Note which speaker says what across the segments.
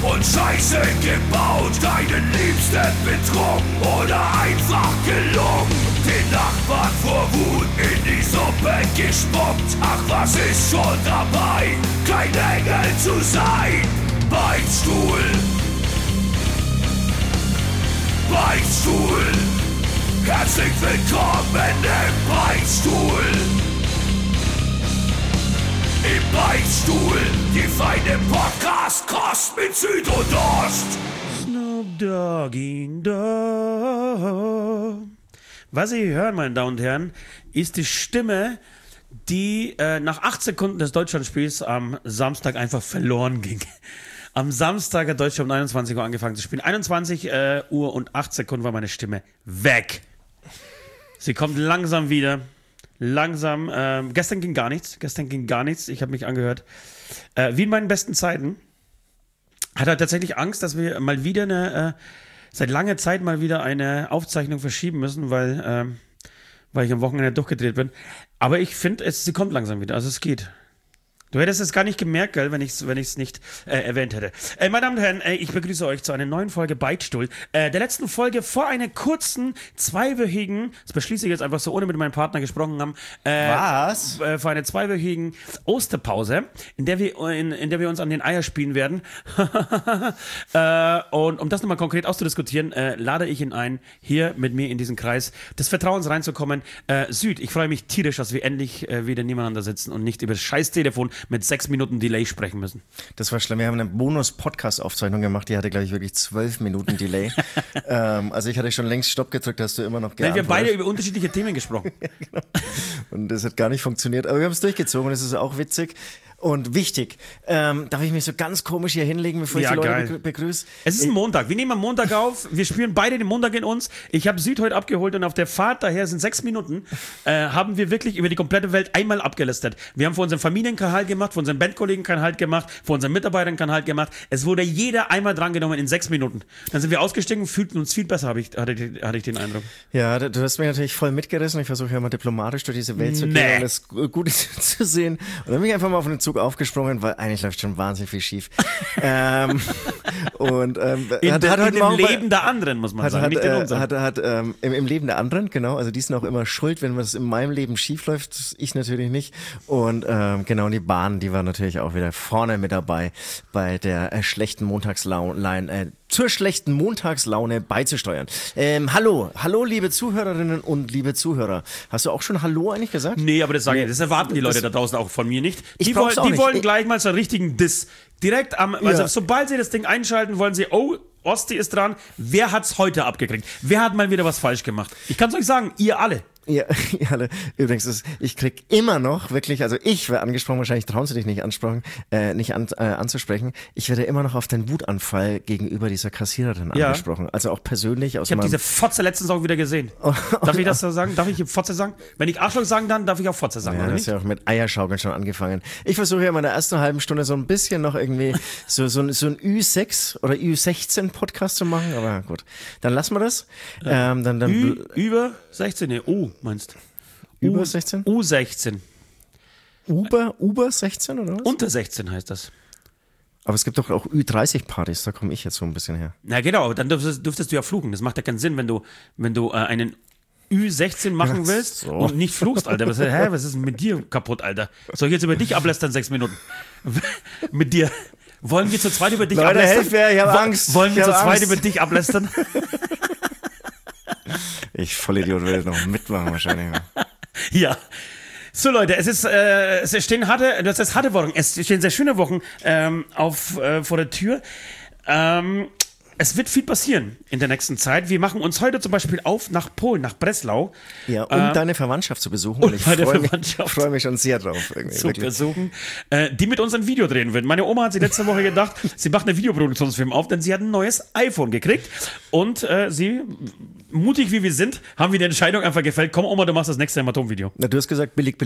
Speaker 1: und Scheiße gebaut, deinen Liebsten betrogen oder einfach gelungen, den Nachbarn vor Wut in die Suppe gespuckt. Ach, was ist schon dabei, kein Engel zu sein? Beichtstuhl, Beichtstuhl, herzlich willkommen im Beichtstuhl. Im Beichtstuhl, die feine Podcast-Kost mit Süd und Ost.
Speaker 2: Snoop Doggy Dogg. Was Sie hören, meine Damen und Herren, ist die Stimme, die nach 8 Sekunden des Deutschlandspiels am Samstag einfach verloren ging. Am Samstag hat Deutschland um 21 Uhr angefangen zu spielen. 21 Uhr und 8 Sekunden war meine Stimme weg. Sie kommt langsam wieder. Langsam. Gestern ging gar nichts. Ich habe mich angehört. Wie in meinen besten Zeiten. Hat er tatsächlich Angst, dass wir mal wieder seit langer Zeit mal wieder eine Aufzeichnung verschieben müssen, weil ich am Wochenende durchgedreht bin. Aber ich finde, sie kommt langsam wieder. Also es geht. Du hättest es gar nicht gemerkt, gell, wenn ich es nicht erwähnt hätte. Meine Damen und Herren, ich begrüße euch zu einer neuen Folge Beichtstuhl. Der letzten Folge vor einer kurzen, zweiwöchigen, das beschließe ich jetzt einfach so, ohne mit meinem Partner gesprochen haben.
Speaker 3: Was?
Speaker 2: Vor einer zweiwöchigen Osterpause, in der wir uns an den Eier spielen werden. Und um das nochmal konkret auszudiskutieren, lade ich ihn ein, hier mit mir in diesen Kreis des Vertrauens reinzukommen. Süd, ich freue mich tierisch, dass wir endlich wieder nebeneinander sitzen und nicht über das scheiß Telefon mit 6 Minuten Delay sprechen müssen.
Speaker 3: Das war schlimm. Wir haben eine Bonus-Podcast-Aufzeichnung gemacht, die hatte, glaube ich, wirklich 12 Minuten Delay. Also ich hatte schon längst Stopp gedrückt, hast du immer noch geantwortet.
Speaker 2: Wir haben beide über unterschiedliche Themen gesprochen.
Speaker 3: Ja, genau. Und das hat gar nicht funktioniert. Aber wir haben es durchgezogen und es ist auch witzig. Und wichtig, darf ich mich so ganz komisch hier hinlegen, bevor ich die Leute begrüße?
Speaker 2: Es ist ein Montag. Wir nehmen am Montag auf. Wir spüren beide den Montag in uns. Ich habe Süd heute abgeholt und auf der Fahrt, daher sind 6 Minuten, haben wir wirklich über die komplette Welt einmal abgelästert. Wir haben für unseren Familien keinen Halt gemacht, für unseren Bandkollegen keinen Halt gemacht, für unseren Mitarbeitern keinen Halt gemacht. Es wurde jeder einmal drangenommen in 6 Minuten. Dann sind wir ausgestiegen, fühlten uns viel besser, hatte ich den Eindruck.
Speaker 3: Ja, du hast mich natürlich voll mitgerissen. Ich versuche ja mal diplomatisch durch diese Welt zu gehen und das Gute zu sehen. Und dann bin ich einfach mal auf den Zug aufgesprungen, weil eigentlich läuft schon wahnsinnig viel schief.
Speaker 2: In dem Leben der anderen, muss man sagen, nicht in unserem.
Speaker 3: Im Leben der anderen, genau. Also die sind auch immer schuld, wenn was in meinem Leben schief läuft. Ich natürlich nicht. Und genau, die Bahn, die war natürlich auch wieder vorne mit dabei bei der schlechten Montagslaune, zur schlechten Montagslaune beizusteuern. Hallo, liebe Zuhörerinnen und liebe Zuhörer. Hast du auch schon Hallo eigentlich gesagt?
Speaker 2: Nee, aber das erwarten die Leute da draußen auch von mir nicht. Die wollen gleich mal so einen richtigen Diss. Direkt also sobald sie das Ding einschalten, wollen sie, oh, Osti ist dran. Wer hat's heute abgekriegt? Wer hat mal wieder was falsch gemacht? Ich kann's euch sagen, ihr alle.
Speaker 3: Ja, übrigens, ich krieg immer noch wirklich, also ich werde angesprochen, wahrscheinlich trauen sie dich nicht anzusprechen. Ich werde immer noch auf den Wutanfall gegenüber dieser Kassiererin angesprochen. Also auch persönlich aus
Speaker 2: Ich habe diese Fotze letztens auch wieder gesehen. Darf ich das so sagen? Darf ich Fotze sagen? Wenn ich Arschloch sagen dann, darf ich auch Fotze sagen,
Speaker 3: ja,
Speaker 2: oder
Speaker 3: das
Speaker 2: nicht?
Speaker 3: ist ja auch mit Eierschaukeln schon angefangen. Ich versuche ja in meiner ersten halben Stunde so ein bisschen noch irgendwie so ein Ü6 oder Ü16 Podcast zu machen, aber gut. Dann lassen wir das.
Speaker 2: Über 16, nee, meinst
Speaker 3: über 16?
Speaker 2: U16.
Speaker 3: Uber 16 oder was?
Speaker 2: Unter 16 heißt das.
Speaker 3: Aber es gibt doch auch Ü30-Partys, da komme ich jetzt so ein bisschen her.
Speaker 2: Na genau, dann dürftest du ja fluchen. Das macht ja keinen Sinn, wenn du einen Ü16 machen willst und nicht fluchst, Alter. Was ist denn mit dir kaputt, Alter? Soll ich jetzt über dich ablästern 6 Minuten? Mit dir. Wollen wir zu zweit über dich ablästern?
Speaker 3: Helft mir, ich habe Angst.
Speaker 2: Wollen wir zu zweit über dich ablästern?
Speaker 3: Ich Vollidiot will noch mitmachen wahrscheinlich.
Speaker 2: Ja. So Leute, es stehen harte Wochen, es stehen sehr schöne Wochen vor der Tür. Es wird viel passieren in der nächsten Zeit. Wir machen uns heute zum Beispiel auf nach Polen, nach Breslau.
Speaker 3: Ja, um deine Verwandtschaft zu besuchen. Und ich freue mich schon sehr drauf.
Speaker 2: Zu besuchen, die mit uns ein Video drehen wird. Meine Oma hat sich letzte Woche gedacht, sie macht eine Videoproduktionsfilm auf, denn sie hat ein neues iPhone gekriegt. Und sie, mutig wie wir sind, haben wir die Entscheidung einfach gefällt, komm Oma, du machst das nächste Hämatom-Video.
Speaker 3: Na, du hast gesagt billig.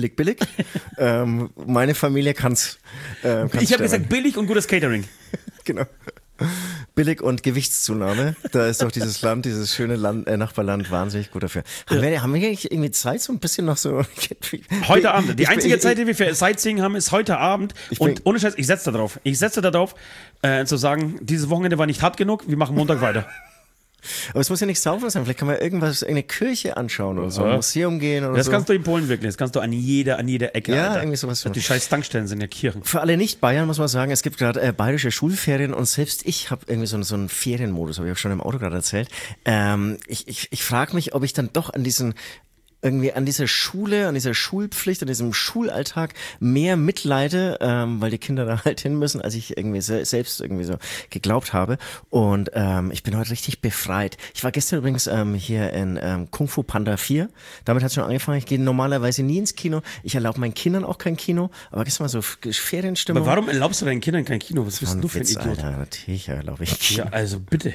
Speaker 3: Meine Familie kann's.
Speaker 2: Ich habe gesagt billig und gutes Catering.
Speaker 3: Genau. Billig und Gewichtszunahme. Da ist doch dieses Land, dieses schöne Nachbarland wahnsinnig gut dafür. Haben wir eigentlich irgendwie Zeit, so ein bisschen noch so...
Speaker 2: Heute Abend. Die einzige Zeit, die wir für Sightseeing haben, ist heute Abend. Und ohne Scheiß, ich setze da drauf. Ich setze da drauf, zu sagen, dieses Wochenende war nicht hart genug, wir machen Montag weiter.
Speaker 3: Aber es muss ja nicht sauber sein. Vielleicht kann man irgendeine Kirche anschauen oder so, ein Museum gehen oder
Speaker 2: das
Speaker 3: so.
Speaker 2: Das kannst du in Polen wirklich. Das kannst du an jeder Ecke.
Speaker 3: Ja,
Speaker 2: Alter.
Speaker 3: irgendwie sowas.
Speaker 2: Die scheiß Tankstellen sind ja Kirchen.
Speaker 3: Für alle Nicht-Bayern muss man sagen, es gibt gerade bayerische Schulferien und selbst ich habe irgendwie so einen Ferienmodus, habe ich auch schon im Auto gerade erzählt. Ich frage mich, ob ich dann doch an dieser Schule, an dieser Schulpflicht, an diesem Schulalltag mehr mitleide, weil die Kinder da halt hin müssen, als ich irgendwie selbst irgendwie so geglaubt habe. Und ich bin heute richtig befreit. Ich war gestern übrigens hier in Kung Fu Panda 4. Damit hat es schon angefangen. Ich gehe normalerweise nie ins Kino. Ich erlaube meinen Kindern auch kein Kino. Aber gestern mal so Ferienstimmung.
Speaker 2: Aber warum erlaubst du deinen Kindern kein Kino? Was bist du für ein Idiot?
Speaker 3: Alter, natürlich erlaube ich Kino.
Speaker 2: Ja, also bitte.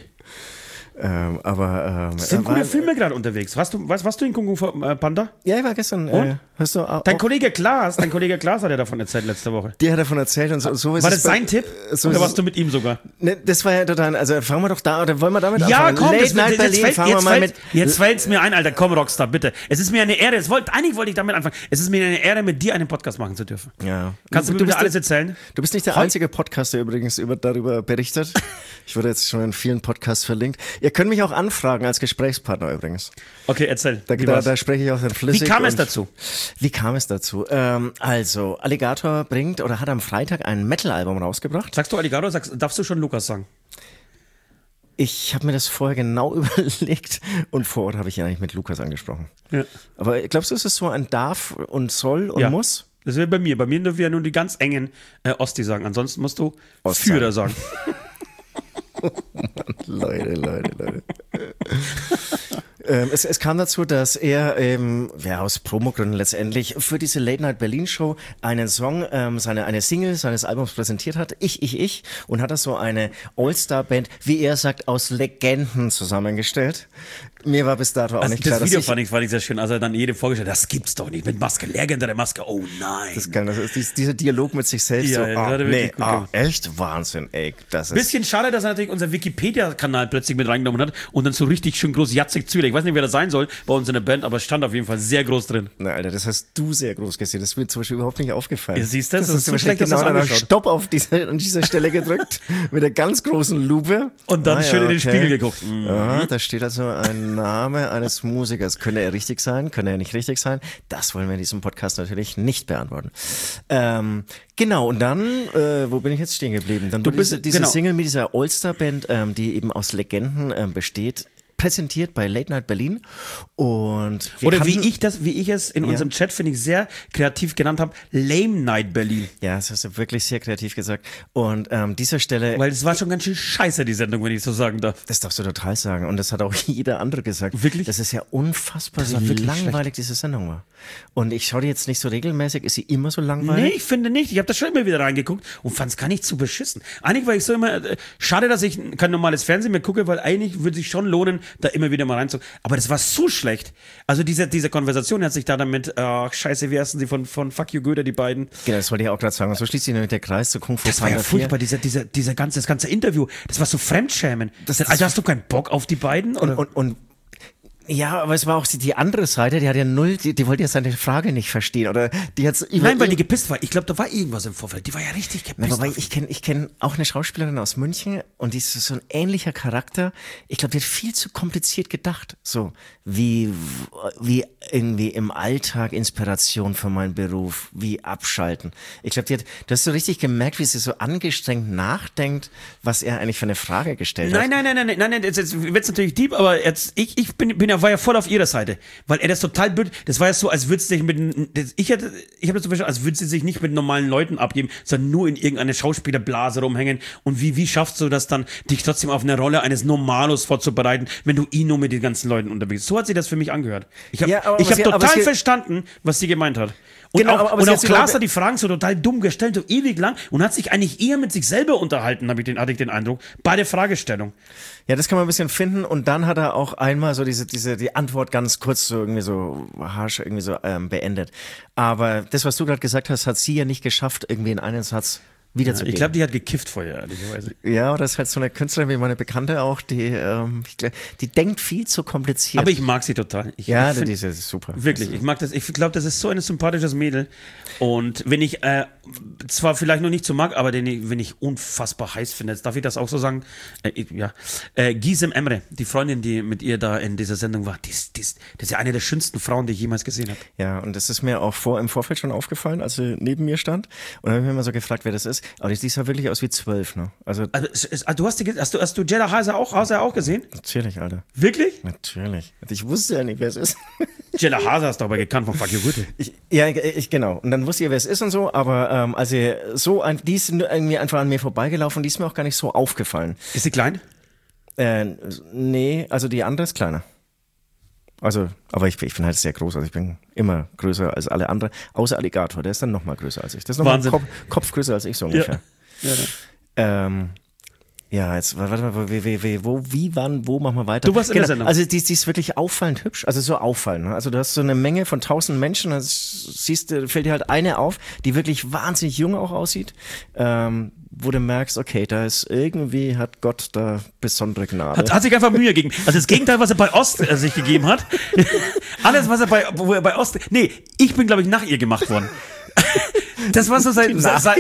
Speaker 3: Sind
Speaker 2: gute Filme gerade unterwegs. Warst du in Kung Fu Panda?
Speaker 3: Ja, ich war gestern. Hast du
Speaker 2: dein Kollege Klaas hat ja davon erzählt letzte Woche.
Speaker 3: Der hat davon erzählt und so ist
Speaker 2: War das sein Tipp?
Speaker 3: So
Speaker 2: oder warst du mit ihm sogar?
Speaker 3: Ne, das war ja total, also fangen wir doch da, oder wollen wir damit anfangen?
Speaker 2: Komm,
Speaker 3: Late Night Berlin,
Speaker 2: jetzt fällt's mir ein, Alter, komm Rockstar, bitte. Es ist mir eine Ehre, eigentlich wollte ich damit anfangen, es ist mir eine Ehre, mit dir einen Podcast machen zu dürfen.
Speaker 3: Ja.
Speaker 2: Kannst du mir bitte alles erzählen?
Speaker 3: Du bist nicht der einzige Podcaster übrigens darüber berichtet. Ich wurde jetzt schon in vielen Podcasts verlinkt. Ihr könnt mich auch anfragen als Gesprächspartner übrigens.
Speaker 2: Okay, erzähl.
Speaker 3: Da spreche ich auch dann flüssig.
Speaker 2: Wie kam es dazu?
Speaker 3: Also, Alligator hat am Freitag ein Metal-Album rausgebracht.
Speaker 2: Sagst du Alligator, darfst du schon Lukas sagen?
Speaker 3: Ich habe mir das vorher genau überlegt und vor Ort habe ich ihn eigentlich mit Lukas angesprochen. Ja. Aber glaubst du, ist es so ein darf und soll und muss?
Speaker 2: Das wäre bei mir. Bei mir dürfen wir ja nur die ganz engen Osti sagen. Ansonsten musst du Führer sagen.
Speaker 3: Oh Mann, Leute. Es kam dazu, dass er aus Promogründen letztendlich für diese Late Night Berlin Show einen Song, eine Single seines Albums präsentiert hat, Ich, und hat das so eine All-Star-Band, wie er sagt, aus Legenden zusammengestellt. Mir war bis dato auch nicht klar,
Speaker 2: das Video fand ich sehr schön, also dann jedem vorgestellt, das gibt's doch nicht, mit Maske, legendäre Maske, oh nein.
Speaker 3: Das ist geil, das ist dieser Dialog mit sich selbst, echt Wahnsinn, ey.
Speaker 2: Bisschen schade, dass er natürlich unser Wikipedia-Kanal plötzlich mit reingenommen hat und dann so richtig schön groß Jacek Zürich, ich weiß nicht, wer das sein soll bei uns in der Band, aber es stand auf jeden Fall sehr groß drin.
Speaker 3: Na Alter, das hast du sehr groß gesehen, das ist mir zum Beispiel überhaupt nicht aufgefallen.
Speaker 2: Ja, siehst du, das ist so
Speaker 3: schlecht, dass
Speaker 2: genau
Speaker 3: an Stopp an dieser Stelle gedrückt, mit der ganz großen Lupe.
Speaker 2: Und dann schön in den Spiegel geguckt.
Speaker 3: Ja, da steht also ein Name eines Musikers. Könnte er richtig sein? Könnte er nicht richtig sein? Das wollen wir in diesem Podcast natürlich nicht beantworten. Genau, und dann, wo bin ich jetzt stehen geblieben? Dann diese Single mit dieser All-Star-Band, die eben aus Legenden besteht, präsentiert bei Late Night Berlin. Und
Speaker 2: wie ich es in unserem Chat, finde ich, sehr kreativ genannt habe, Lame Night Berlin.
Speaker 3: Ja, das hast du wirklich sehr kreativ gesagt. Und dieser Stelle...
Speaker 2: Weil es war schon ganz schön scheiße, die Sendung, wenn ich so sagen darf.
Speaker 3: Das darfst du total sagen. Und das hat auch jeder andere gesagt.
Speaker 2: Wirklich?
Speaker 3: Das ist ja unfassbar, wie langweilig diese Sendung war. Und ich schaue die jetzt nicht so regelmäßig. Ist sie immer so langweilig?
Speaker 2: Nee, ich finde nicht. Ich habe da schon immer wieder reingeguckt und fand es gar nicht zu beschissen. Eigentlich war ich so immer... schade, dass ich kein normales Fernsehen mehr gucke, weil eigentlich würde sich schon lohnen, da immer wieder mal reinzugucken. Aber das war so schlecht. Also diese Konversation hat sich da damit, scheiße, wie heißen sie von Fuck You Goethe, die beiden.
Speaker 3: Genau, das wollte ich auch gerade sagen. Und so schließt sich nämlich der Kreis zu Kung Fu Panda 4.
Speaker 2: Das war ja furchtbar, das ganze Interview. Das war so Fremdschämen. Also hast du keinen Bock auf die beiden? Oder?
Speaker 3: Und ja, aber es war auch die andere Seite, die hat ja die wollte ja seine Frage nicht verstehen, oder die hat's
Speaker 2: Nein, weil die gepisst war. Ich glaube, da war irgendwas im Vorfeld. Die war ja richtig gepisst.
Speaker 3: Wobei ich kenn auch eine Schauspielerin aus München und die ist so ein ähnlicher Charakter. Ich glaube, die hat viel zu kompliziert gedacht. So, wie irgendwie im Alltag Inspiration für meinen Beruf, wie abschalten. Ich glaube, du hast so richtig gemerkt, wie sie so angestrengt nachdenkt, was er eigentlich für eine Frage gestellt hat.
Speaker 2: Nein, jetzt wird's natürlich deep, aber jetzt, war ja voll auf ihrer Seite, weil er das total blöd, das war ja so, als würde sie sich ich habe das so verstanden, als würde sie sich nicht mit normalen Leuten abgeben, sondern nur in irgendeine Schauspielerblase rumhängen und wie schaffst du das dann, dich trotzdem auf eine Rolle eines Normalos vorzubereiten, wenn du nur mit den ganzen Leuten unterwegs bist. So hat sie das für mich angehört. Ich habe total verstanden, was sie gemeint hat. Und genau, auch Klaas hat die Fragen so total dumm gestellt, so ewig lang und hat sich eigentlich eher mit sich selber unterhalten, hatte ich den Eindruck, bei der Fragestellung.
Speaker 3: Ja, das kann man ein bisschen finden und dann hat er auch einmal so die Antwort ganz kurz so irgendwie so harsch irgendwie so beendet. Aber das, was du gerade gesagt hast, hat sie ja nicht geschafft, irgendwie in einen Satz wieder zu gehen.
Speaker 2: Ich glaube, die hat gekifft vorher, ehrlicherweise.
Speaker 3: Ja, oder ist halt so eine Künstlerin wie meine Bekannte auch, die denkt viel zu kompliziert.
Speaker 2: Aber ich mag sie total. Die
Speaker 3: ist super.
Speaker 2: Wirklich, ich mag das. Ich glaube, das ist so ein sympathisches Mädel. Und wenn ich, zwar vielleicht noch nicht so mag, aber wenn ich unfassbar heiß finde, jetzt darf ich das auch so sagen, Gisem Emre, die Freundin, die mit ihr da in dieser Sendung war, das ist ja eine der schönsten Frauen, die ich jemals gesehen habe.
Speaker 3: Ja, und das ist mir auch im Vorfeld schon aufgefallen, als sie neben mir stand. Und dann habe ich mir immer so gefragt, wer das ist. Aber die sah wirklich aus wie 12, ne? Also
Speaker 2: Hast du Jeddah Hazer auch gesehen?
Speaker 3: Natürlich, Alter.
Speaker 2: Wirklich?
Speaker 3: Natürlich. Ich wusste ja nicht, wer es ist.
Speaker 2: Jeddah Hazer ist doch aber gekannt von Fuck You Goethe.
Speaker 3: Genau. Und dann wusste ich, wer es ist und so, aber die ist irgendwie einfach an mir vorbeigelaufen, die ist mir auch gar nicht so aufgefallen.
Speaker 2: Ist sie klein?
Speaker 3: Nee, also die andere ist kleiner. Also, aber ich bin halt sehr groß, also ich bin immer größer als alle anderen, außer Alligator, der ist dann nochmal größer als ich. Das ist nochmal Kopf größer als ich so ungefähr. Jetzt, warte mal, wo machen wir weiter?
Speaker 2: Du warst in der Sendung.
Speaker 3: Also die ist wirklich auffallend hübsch, also so auffallend. Ne? Also du hast so eine Menge von 1000 Menschen, da fällt dir halt eine auf, die wirklich wahnsinnig jung auch aussieht, wo du merkst, okay, hat Gott da besondere Gnade.
Speaker 2: Hat sich einfach Mühe gegeben. Also das Gegenteil, was er bei Ost sich gegeben hat. Alles, was er bei Ost... Nee, ich bin, glaube ich, nach ihr gemacht worden. Das war so sein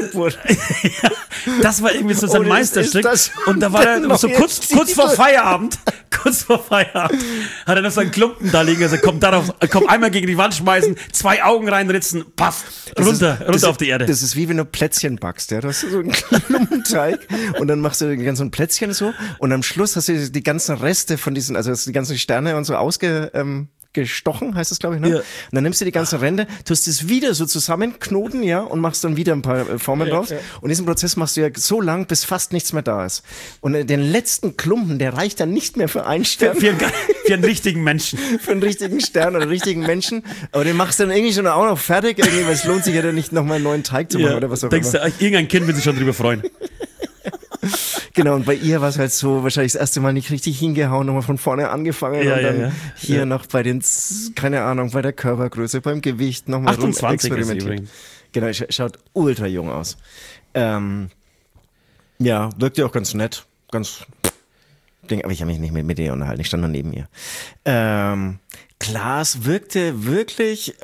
Speaker 2: das war irgendwie so sein Meisterstück. Und da war er so kurz vor Feierabend. Kurz vor Feierabend hat er noch so einen Klumpen da liegen. Also kommt einmal gegen die Wand schmeißen, 2 Augen reinritzen, paff, runter auf die Erde.
Speaker 3: Das ist wie wenn du Plätzchen backst. Ja? Du hast so einen Klumpenteig und dann machst du die ganzen Plätzchen so und am Schluss hast du die ganzen Reste von diesen, also die ganzen Sterne und so gestochen, heißt das, glaube ich, ne? Ja. Und dann nimmst du die ganzen Ränder, tust es wieder so zusammenknoten, ja, und machst dann wieder ein paar Formen draus. Ja. Und diesen Prozess machst du ja so lang, bis fast nichts mehr da ist. Und den letzten Klumpen, der reicht dann nicht mehr für einen Stern.
Speaker 2: Für einen richtigen Menschen.
Speaker 3: Für einen richtigen Stern oder einen richtigen Menschen. Aber den machst du dann irgendwie schon auch noch fertig, irgendwie, weil es lohnt sich ja dann nicht nochmal einen neuen Teig zu machen oder was auch
Speaker 2: immer. Denkst du, irgendein Kind wird sich schon drüber freuen.
Speaker 3: Genau, und bei ihr war es halt so, wahrscheinlich das erste Mal nicht richtig hingehauen, nochmal von vorne angefangen und dann hier noch bei den, keine Ahnung, bei der Körpergröße, beim Gewicht nochmal
Speaker 2: 28
Speaker 3: experimentiert. Genau, schaut ultra jung aus. Wirkt ja auch ganz nett, aber ich habe mich nicht mit ihr unterhalten, ich stand nur neben ihr. Klaas wirkte wirklich,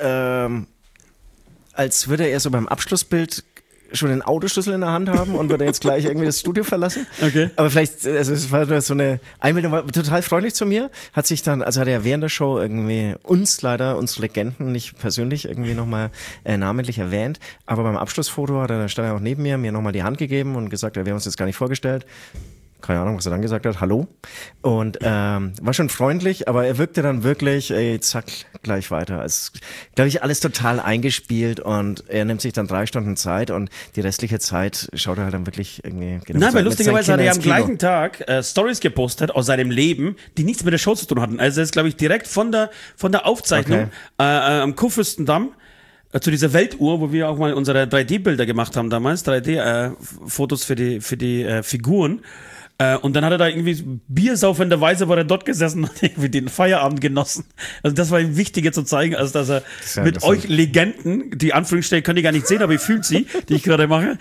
Speaker 3: als würde er so beim Abschlussbild schon den Autoschlüssel in der Hand haben und würde jetzt gleich irgendwie das Studio verlassen. Okay. Aber vielleicht, also es war nur so eine Einbildung, war total freundlich zu mir, hat er während der Show irgendwie uns Legenden, nicht persönlich irgendwie nochmal namentlich erwähnt, aber beim Abschlussfoto stand er auch neben mir nochmal die Hand gegeben und gesagt, wir haben uns jetzt gar nicht vorgestellt. Keine Ahnung, was er dann gesagt hat, hallo. Und war schon freundlich, aber er wirkte dann wirklich, zack, gleich weiter. Also, glaube ich, alles total eingespielt und er nimmt sich dann 3 Stunden Zeit und die restliche Zeit schaut er halt dann wirklich irgendwie...
Speaker 2: Nein, weil lustigerweise hat er am gleichen Tag Stories gepostet aus seinem Leben, die nichts mit der Show zu tun hatten. Also er ist, glaube ich, direkt von der Aufzeichnung am Kurfürstendamm zu dieser Weltuhr, wo wir auch mal unsere 3D-Bilder gemacht haben damals, 3D-Fotos für die Figuren. Und dann hat er da irgendwie biersaufenderweise war er dort gesessen und irgendwie den Feierabend genossen. Also das war ihm wichtiger zu zeigen, als dass er mit euch Legenden, die Anführungsstriche könnt ihr gar nicht sehen, aber ihr fühlt sie, die ich gerade mache,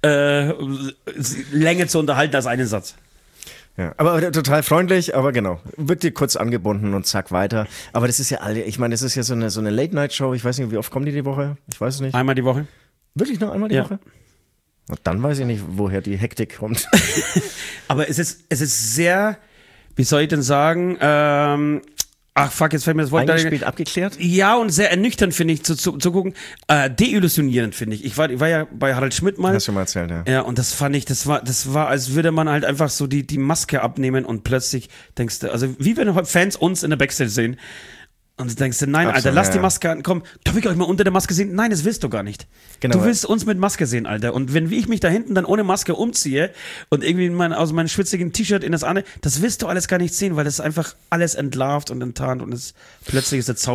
Speaker 2: länger zu unterhalten als einen Satz.
Speaker 3: Ja, aber total freundlich, aber genau, wird dir kurz angebunden und zack weiter. Aber das ist ja ich meine, das ist ja so eine Late-Night-Show, ich weiß nicht, wie oft kommen die Woche? Ich weiß es nicht.
Speaker 2: Einmal die Woche.
Speaker 3: Wirklich nur einmal die Woche? Und dann weiß ich nicht, woher die Hektik kommt.
Speaker 2: Aber es ist sehr, wie soll ich denn sagen, jetzt fällt mir das Wort.
Speaker 3: Eingespielt, abgeklärt?
Speaker 2: Ja, und sehr ernüchternd, finde ich, zu gucken. Deillusionierend, finde ich. Ich war ja bei Harald Schmidt mal.
Speaker 3: Hast du mal erzählt, ja.
Speaker 2: Ja, und das fand ich, das war, als würde man halt einfach so die Maske abnehmen und plötzlich denkst du, also wie wenn Fans uns in der Backstage sehen. Und du denkst, nein, Alter, lass die Maske an, komm, darf ich euch mal unter der Maske sehen? Nein, das willst du gar nicht. Genau, du willst uns mit Maske sehen, Alter. Und wenn ich mich da hinten dann ohne Maske umziehe und irgendwie aus meinem schwitzigen T-Shirt in das andere, das willst du alles gar nicht sehen, weil das einfach alles entlarvt und enttarnt und plötzlich ist der Zauber weg.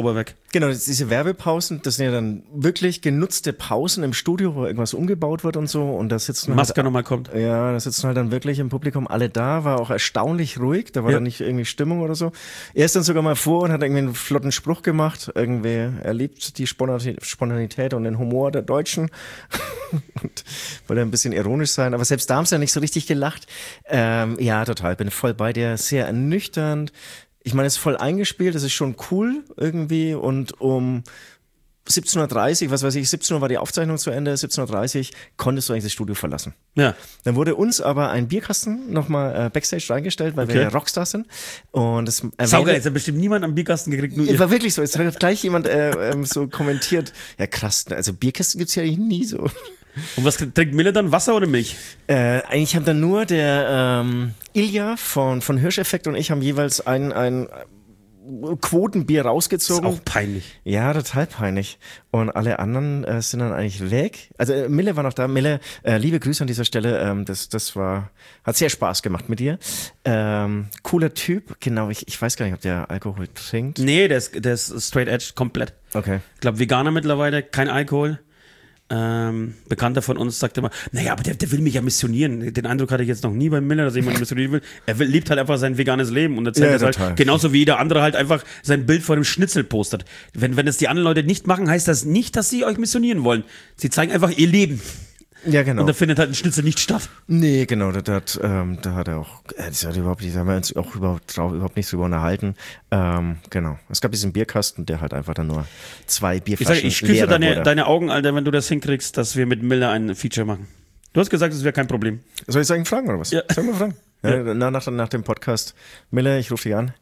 Speaker 3: Genau, diese Werbepausen, das sind ja dann wirklich genutzte Pausen im Studio, wo irgendwas umgebaut wird und so. Und da sitzen
Speaker 2: Maske nochmal kommt.
Speaker 3: Ja, da sitzen halt dann wirklich im Publikum alle da, war auch erstaunlich ruhig, da war dann nicht irgendwie Stimmung oder so. Er ist dann sogar mal vor und hat irgendwie einen flotten Spruch gemacht, irgendwie, er liebt die Spontanität und den Humor der Deutschen und wollte ein bisschen ironisch sein, aber selbst da haben sie ja nicht so richtig gelacht. Ja, total, bin voll bei dir, sehr ernüchternd. Ich meine, es ist voll eingespielt, das ist schon cool irgendwie und um 17.30 Uhr, was weiß ich, 17 Uhr war die Aufzeichnung zu Ende, 17.30 Uhr konntest du eigentlich das Studio verlassen.
Speaker 2: Ja.
Speaker 3: Dann wurde uns aber ein Bierkasten nochmal Backstage reingestellt, weil wir ja Rockstars sind. Und das
Speaker 2: saugeil, jetzt hat bestimmt niemand am Bierkasten gekriegt, nur ihr.
Speaker 3: War wirklich so, jetzt hat gleich jemand so kommentiert, ja krass, also Bierkästen gibt's ja eigentlich nie so.
Speaker 2: Und was trinkt Miller dann, Wasser oder Milch?
Speaker 3: Eigentlich haben dann nur der Ilja von Hirscheffekt und ich haben jeweils ein Quotenbier rausgezogen.
Speaker 2: Das ist auch peinlich.
Speaker 3: Ja, total peinlich. Und alle anderen sind dann eigentlich weg. Also Mille war noch da. Mille, liebe Grüße an dieser Stelle. Das hat sehr Spaß gemacht mit dir. Cooler Typ. Genau, ich weiß gar nicht, ob der Alkohol trinkt.
Speaker 2: Nee, der ist straight edge, komplett.
Speaker 3: Okay.
Speaker 2: Ich glaube, Veganer mittlerweile, kein Alkohol. Bekannter von uns sagt immer, naja, aber der will mich ja missionieren. Den Eindruck hatte ich jetzt noch nie bei Miller, dass jemand missionieren will. Lebt halt einfach sein veganes Leben und erzählt das halt, genauso wie jeder andere halt einfach sein Bild vor dem Schnitzel postet. Wenn es die anderen Leute nicht machen, heißt das nicht, dass sie euch missionieren wollen. Sie zeigen einfach ihr Leben.
Speaker 3: Ja, genau.
Speaker 2: Und da findet halt ein Schnitzel nicht statt.
Speaker 3: Nee, genau, da hat er auch, das hat überhaupt nicht, da haben wir uns auch überhaupt nicht drüber unterhalten. Genau. Es gab diesen Bierkasten, der halt einfach dann nur 2 Bierflaschen
Speaker 2: ich küsse deine Augen, Alter, wenn du das hinkriegst, dass wir mit Miller ein Feature machen. Du hast gesagt, es wäre kein Problem.
Speaker 3: Soll ich sagen, fragen oder was?
Speaker 2: Ja.
Speaker 3: Soll ich mal fragen? Ja. Nach dem Podcast. Miller, ich rufe dich an.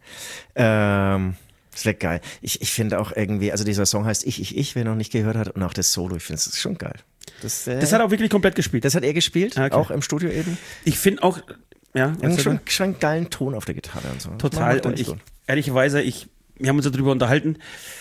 Speaker 3: Das wäre geil. Ich finde auch irgendwie, also dieser Song heißt Ich, wer noch nicht gehört hat und auch das Solo, ich finde es schon geil.
Speaker 2: Das hat er auch wirklich komplett gespielt.
Speaker 3: Das hat er gespielt,
Speaker 2: okay.
Speaker 3: Auch im Studio eben.
Speaker 2: Ich finde auch, ja.
Speaker 3: Schon einen geilen Ton auf der Gitarre und so.
Speaker 2: Total. Und ich, ehrlicherweise, wir haben uns darüber unterhalten,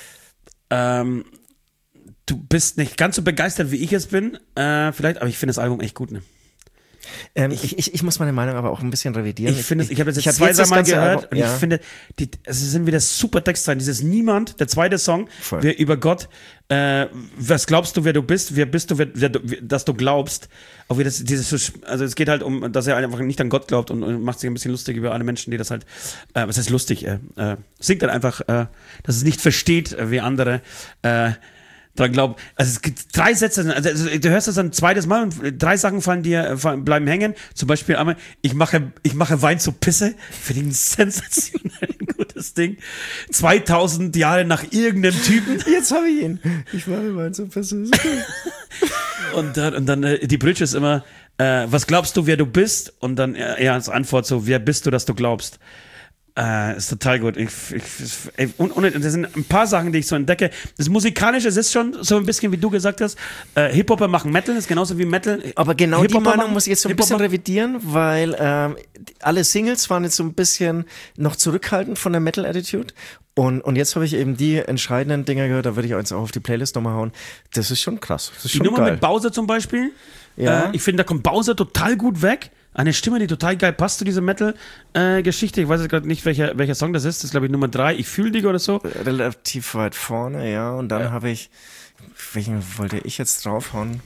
Speaker 2: du bist nicht ganz so begeistert, wie ich es bin, vielleicht, aber ich finde das Album echt gut, ne?
Speaker 3: Ich muss meine Meinung aber auch ein bisschen revidieren.
Speaker 2: Ich habe das jetzt zweimal gehört und ich finde, es sind wieder super Textzeilen. Dieses Niemand, der zweite Song, über Gott, was glaubst du, wer du bist, wer bist du, dass du glaubst. Auch wieder also es geht halt um, dass er einfach nicht an Gott glaubt und macht sich ein bisschen lustig über alle Menschen, die das halt, was heißt lustig, singt halt einfach, dass es nicht versteht, wie andere, dran glauben. Also es gibt 3 Sätze, also du hörst das ein zweites Mal und 3 Sachen bleiben hängen. Zum Beispiel einmal, ich mache Wein zur Pisse. Finde ich ein sensationell gutes Ding. 2000 Jahre nach irgendeinem Typen.
Speaker 3: Jetzt habe ich ihn. Ich mache Wein zur Pisse.
Speaker 2: Und dann die Bridge ist immer, was glaubst du, wer du bist? Und dann als Antwort so, wer bist du, dass du glaubst? Ist total gut. Und das sind ein paar Sachen, die ich so entdecke. Das Musikalische, es ist schon so ein bisschen, wie du gesagt hast, Hip-Hopper machen Metal, das ist genauso wie Metal.
Speaker 3: Aber genau die Meinung muss ich jetzt so ein bisschen revidieren, weil alle Singles waren jetzt so ein bisschen noch zurückhaltend von der Metal-Attitude. Und jetzt habe ich eben die entscheidenden Dinger gehört, da würde ich eins auch auf die Playlist nochmal hauen. Das ist schon krass. Das ist schon
Speaker 2: die Nummer
Speaker 3: geil.
Speaker 2: mit Bowser zum Beispiel.
Speaker 3: Ja.
Speaker 2: Ich finde, da kommt Bowser total gut weg. Eine Stimme, die total geil passt zu dieser Metal-Geschichte. Ich weiß jetzt gerade nicht, welcher Song das ist. Das ist, glaube ich, Nummer 3. Ich fühle dich oder so.
Speaker 3: Relativ weit vorne, ja. Und dann habe ich, welchen wollte ich jetzt draufhauen?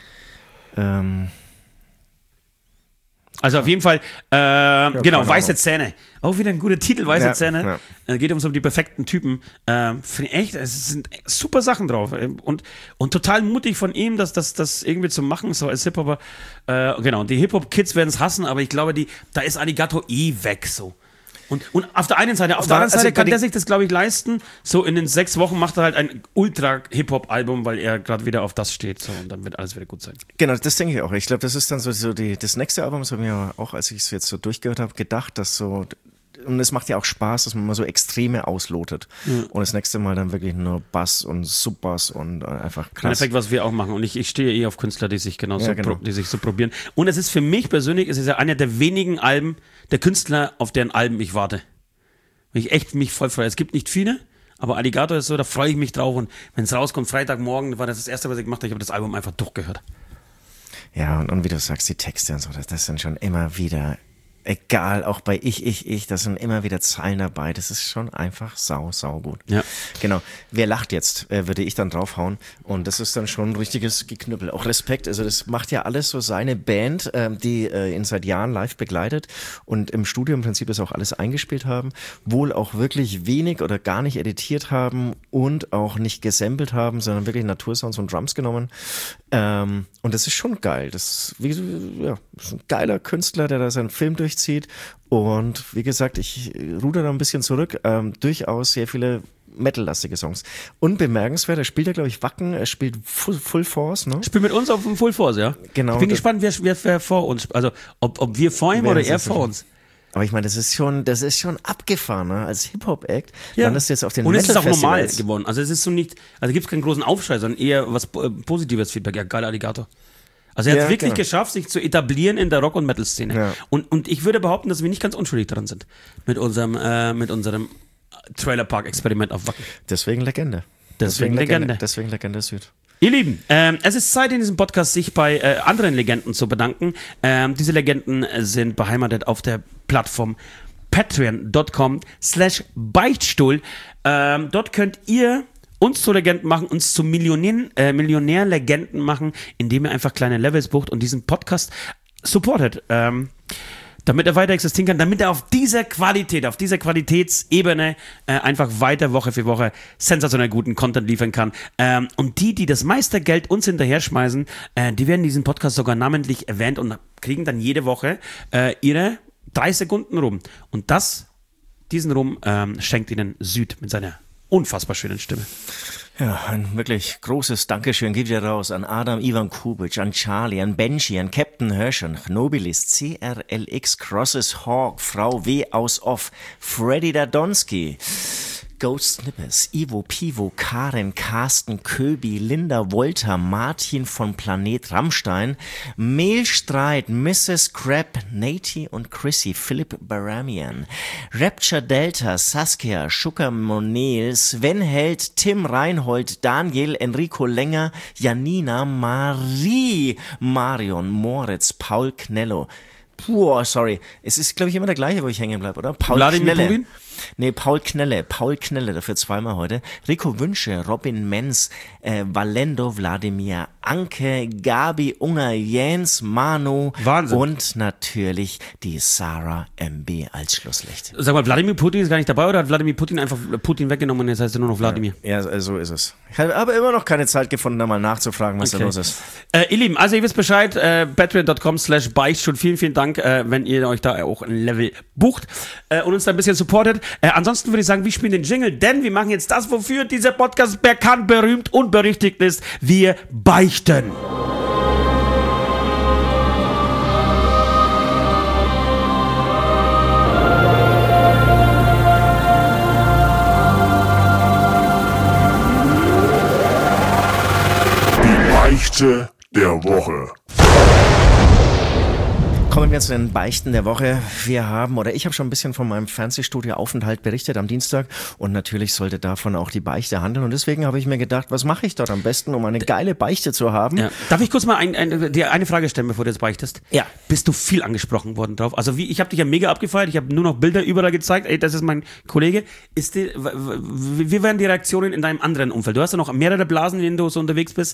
Speaker 2: Also auf jeden Fall, genau, Weiße Zähne. Auch wieder ein guter Titel, Weiße Zähne. Ja. Geht um so die perfekten Typen. Finde ich echt, es sind super Sachen drauf. Und total mutig von ihm, das irgendwie zu machen, so als Hip-Hopper. Genau, die Hip-Hop-Kids werden es hassen, aber ich glaube, da ist Alligator weg, so. Und auf der einen Seite, auf der anderen Seite kann der sich das, glaube ich, leisten. So in den 6 Wochen macht er halt ein Ultra-Hip-Hop-Album, weil er gerade wieder auf das steht. So, und dann wird alles wieder gut sein.
Speaker 3: Genau, das denke ich auch. Ich glaube, das ist dann so das nächste Album, das habe ich mir auch, als ich es jetzt so durchgehört habe, gedacht, dass so, und es macht ja auch Spaß, dass man mal so Extreme auslotet. Ja. Und das nächste Mal dann wirklich nur Bass und Subbass und einfach krass.
Speaker 2: Im Endeffekt, was wir auch machen. Und ich stehe auf Künstler, die sich die sich so probieren. Und es ist für mich persönlich, es ist ja einer der wenigen Alben, der Künstler, auf deren Alben ich warte. Wenn ich echt mich voll freue. Es gibt nicht viele, aber Alligator ist so, da freue ich mich drauf. Und wenn es rauskommt, Freitagmorgen, war das Erste, was ich gemacht habe. Ich habe das Album einfach durchgehört.
Speaker 3: Ja, und wie du sagst, die Texte und so, das sind schon immer wieder Egal, auch bei Ich, da sind immer wieder Zeilen dabei. Das ist schon einfach sau gut.
Speaker 2: Ja.
Speaker 3: Genau. Wer lacht jetzt, würde ich dann draufhauen. Und das ist dann schon ein richtiges Geknüppel. Auch Respekt. Also das macht ja alles so seine Band, die ihn seit Jahren live begleitet und im Studio im Prinzip das auch alles eingespielt haben. Wohl auch wirklich wenig oder gar nicht editiert haben und auch nicht gesampelt haben, sondern wirklich Natursounds und Drums genommen. Und das ist schon geil. Das ist ein geiler Künstler, der da seinen Film durchzieht. Und wie gesagt, ich ruder da ein bisschen zurück. Durchaus sehr viele Metal-lastige Songs. Und bemerkenswert, er spielt ja, glaube ich, Wacken, er spielt Full Force, ne?
Speaker 2: Spielt mit uns auf dem Full Force, ja.
Speaker 3: Genau.
Speaker 2: Ich bin gespannt, wer vor uns, also ob wir vor ihm oder er vor uns.
Speaker 3: Aber ich meine, das ist schon abgefahren, ne? Als Hip-Hop-Act.
Speaker 2: Ja.
Speaker 3: Landest du jetzt auf den
Speaker 2: und es ist auch normal
Speaker 3: Metal-Festivals.
Speaker 2: geworden. Also es ist so nicht, also gibt es keinen großen Aufschrei, sondern eher was positives Feedback. Ja, geiler Alligator. Also er hat es wirklich geschafft, sich zu etablieren in der Rock- und Metal-Szene. Ja. Und ich würde behaupten, dass wir nicht ganz unschuldig dran sind mit unserem Trailerpark-Experiment auf Wacken.
Speaker 3: Deswegen Legende.
Speaker 2: Deswegen
Speaker 3: Legende Süd.
Speaker 2: Ihr Lieben, es ist Zeit in diesem Podcast, sich bei anderen Legenden zu bedanken. Diese Legenden sind beheimatet auf der Plattform patreon.com/Beichtstuhl. Dort könnt ihr uns zu Legenden machen, uns zu Millionärlegenden machen, indem ihr einfach kleine Levels bucht und diesen Podcast supportet, damit er weiter existieren kann, damit er auf dieser Qualitätsebene einfach weiter Woche für Woche sensationell guten Content liefern kann. Und die das meiste Geld uns hinterher schmeißen, die werden diesen Podcast sogar namentlich erwähnt und kriegen dann jede Woche ihre 3 Sekunden rum. Und diesen Rum schenkt ihnen Süd mit seiner unfassbar schönen Stimme.
Speaker 3: Ja, ein wirklich großes Dankeschön geht wieder raus an Adam Ivan Kubic, an Charlie, an Benji, an Captain Hirsch, an Nobilis, CRLX, Crosses Hawk, Frau W. aus Off, Freddy Dadonski, Ghost Snippers, Ivo, Pivo, Karen, Carsten, Köbi, Linda, Wolter, Martin von Planet Rammstein, Mehlstreit, Mrs. Crab, Nati und Chrissy, Philipp Baramian, Rapture Delta, Saskia, Schucker Monel, Sven Held, Tim Reinhold, Daniel, Enrico Länger, Janina, Marie, Marion, Moritz, Paul Knello. Sorry. Es ist, glaube ich, immer der gleiche, wo ich hängen bleibe, oder? Paul Knelle. Nee, Paul Knelle, dafür zweimal heute. Rico Wünsche, Robin Menz, Valendo, Wladimir, Anke, Gabi, Unger, Jens, Manu.
Speaker 2: Wahnsinn.
Speaker 3: Und natürlich die Sarah MB als Schlusslicht.
Speaker 2: Sag mal, Wladimir Putin ist gar nicht dabei oder hat Wladimir Putin einfach Putin weggenommen und jetzt heißt er nur noch Wladimir?
Speaker 3: Ja, so ist es. Ich habe aber immer noch keine Zeit gefunden, da mal nachzufragen, was da los ist.
Speaker 2: Ihr Lieben, also ihr wisst Bescheid, patreon.com/Beichtstuhl. Vielen Dank, wenn ihr euch da auch ein Level bucht und uns da ein bisschen supportet. Ansonsten würde ich sagen, wir spielen den Jingle, denn wir machen jetzt das, wofür dieser Podcast bekannt, berühmt und berüchtigt ist. Wir beichten.
Speaker 1: Die Beichte der Woche.
Speaker 3: Kommen wir zu den Beichten der Woche. Ich habe schon ein bisschen von meinem Fernsehstudio-Aufenthalt berichtet am Dienstag und natürlich sollte davon auch die Beichte handeln und deswegen habe ich mir gedacht, was mache ich dort am besten, um eine geile Beichte zu haben?
Speaker 2: Ja. Darf ich kurz mal dir eine Frage stellen, bevor du jetzt beichtest?
Speaker 3: Ja.
Speaker 2: Bist du viel angesprochen worden drauf? Also ich habe dich ja mega abgefeiert, ich habe nur noch Bilder überall gezeigt, ey, das ist mein Kollege. Wie waren die Reaktionen in deinem anderen Umfeld? Du hast ja noch mehrere Blasen, in denen du so unterwegs bist.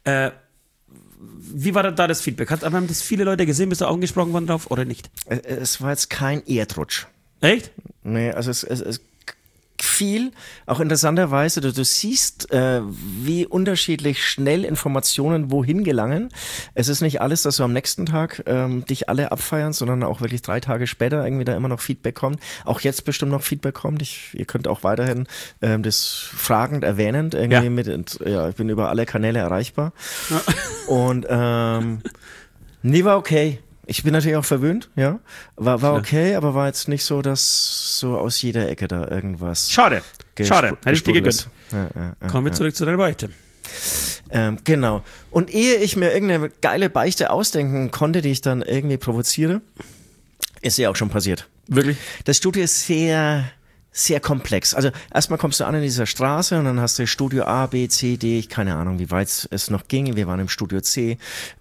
Speaker 2: Wie war da das Feedback? Haben das viele Leute gesehen? Bist du angesprochen worden drauf oder nicht?
Speaker 3: Es war jetzt kein Erdrutsch.
Speaker 2: Echt?
Speaker 3: Nee, also es viel, auch interessanterweise, du siehst, wie unterschiedlich schnell Informationen wohin gelangen. Es ist nicht alles, dass du am nächsten Tag dich alle abfeiern, sondern auch wirklich 3 Tage später irgendwie da immer noch Feedback kommt. Auch jetzt bestimmt noch Feedback kommt. Ihr könnt auch weiterhin das fragend erwähnend irgendwie ich bin über alle Kanäle erreichbar. Ja. Und war okay. Ich bin natürlich auch verwöhnt, ja. War okay, aber war jetzt nicht so, dass so aus jeder Ecke da irgendwas.
Speaker 2: Schade. Hätte ich dir gegönnt.
Speaker 3: Ja,
Speaker 2: Kommen wir zurück zu deiner Beichte.
Speaker 3: Genau. Und ehe ich mir irgendeine geile Beichte ausdenken konnte, die ich dann irgendwie provoziere, ist ja auch schon passiert.
Speaker 2: Wirklich?
Speaker 3: Das Studio ist sehr komplex. Also erstmal kommst du an in dieser Straße und dann hast du Studio A, B, C, D, keine Ahnung, wie weit es noch ging. Wir waren im Studio C.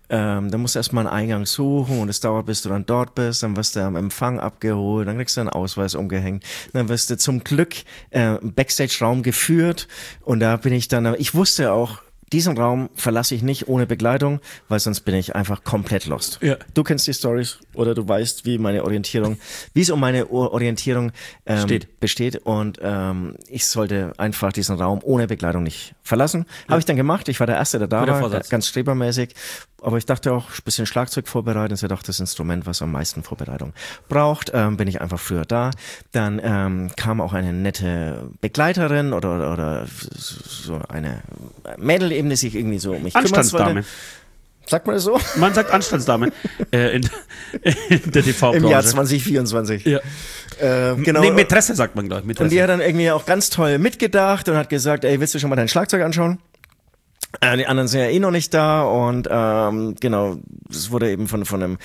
Speaker 3: Dann musst du erstmal einen Eingang suchen und es dauert, bis du dann dort bist. Dann wirst du am Empfang abgeholt, dann kriegst du einen Ausweis umgehängt. Dann wirst du zum Glück im Backstage-Raum geführt und da bin ich dann, ich wusste auch, diesen Raum verlasse ich nicht ohne Begleitung, weil sonst bin ich einfach komplett lost.
Speaker 2: Ja.
Speaker 3: Du kennst die Storys oder du weißt, wie es um meine Orientierung besteht und ich sollte einfach diesen Raum ohne Begleitung nicht verlassen. Habe ich dann gemacht. Ich war der Erste, der da war, ganz strebermäßig. Aber ich dachte auch, ein bisschen Schlagzeug vorbereiten, ist ja doch das Instrument, was am meisten Vorbereitung braucht. Bin ich einfach früher da. Dann kam auch eine nette Begleiterin oder so eine Mädel eben, die sich irgendwie so um mich kümmern wollte. Sagt man das so?
Speaker 2: Man sagt Anstandsdame in der TV-Branche.
Speaker 3: Im Jahr 2024.
Speaker 2: Ja.
Speaker 3: Genau.
Speaker 2: Nee, Mätresse sagt man, glaube ich.
Speaker 3: Und die hat dann irgendwie auch ganz toll mitgedacht und hat gesagt, ey, willst du schon mal dein Schlagzeug anschauen? Die anderen sind ja eh noch nicht da und genau, das wurde eben von einem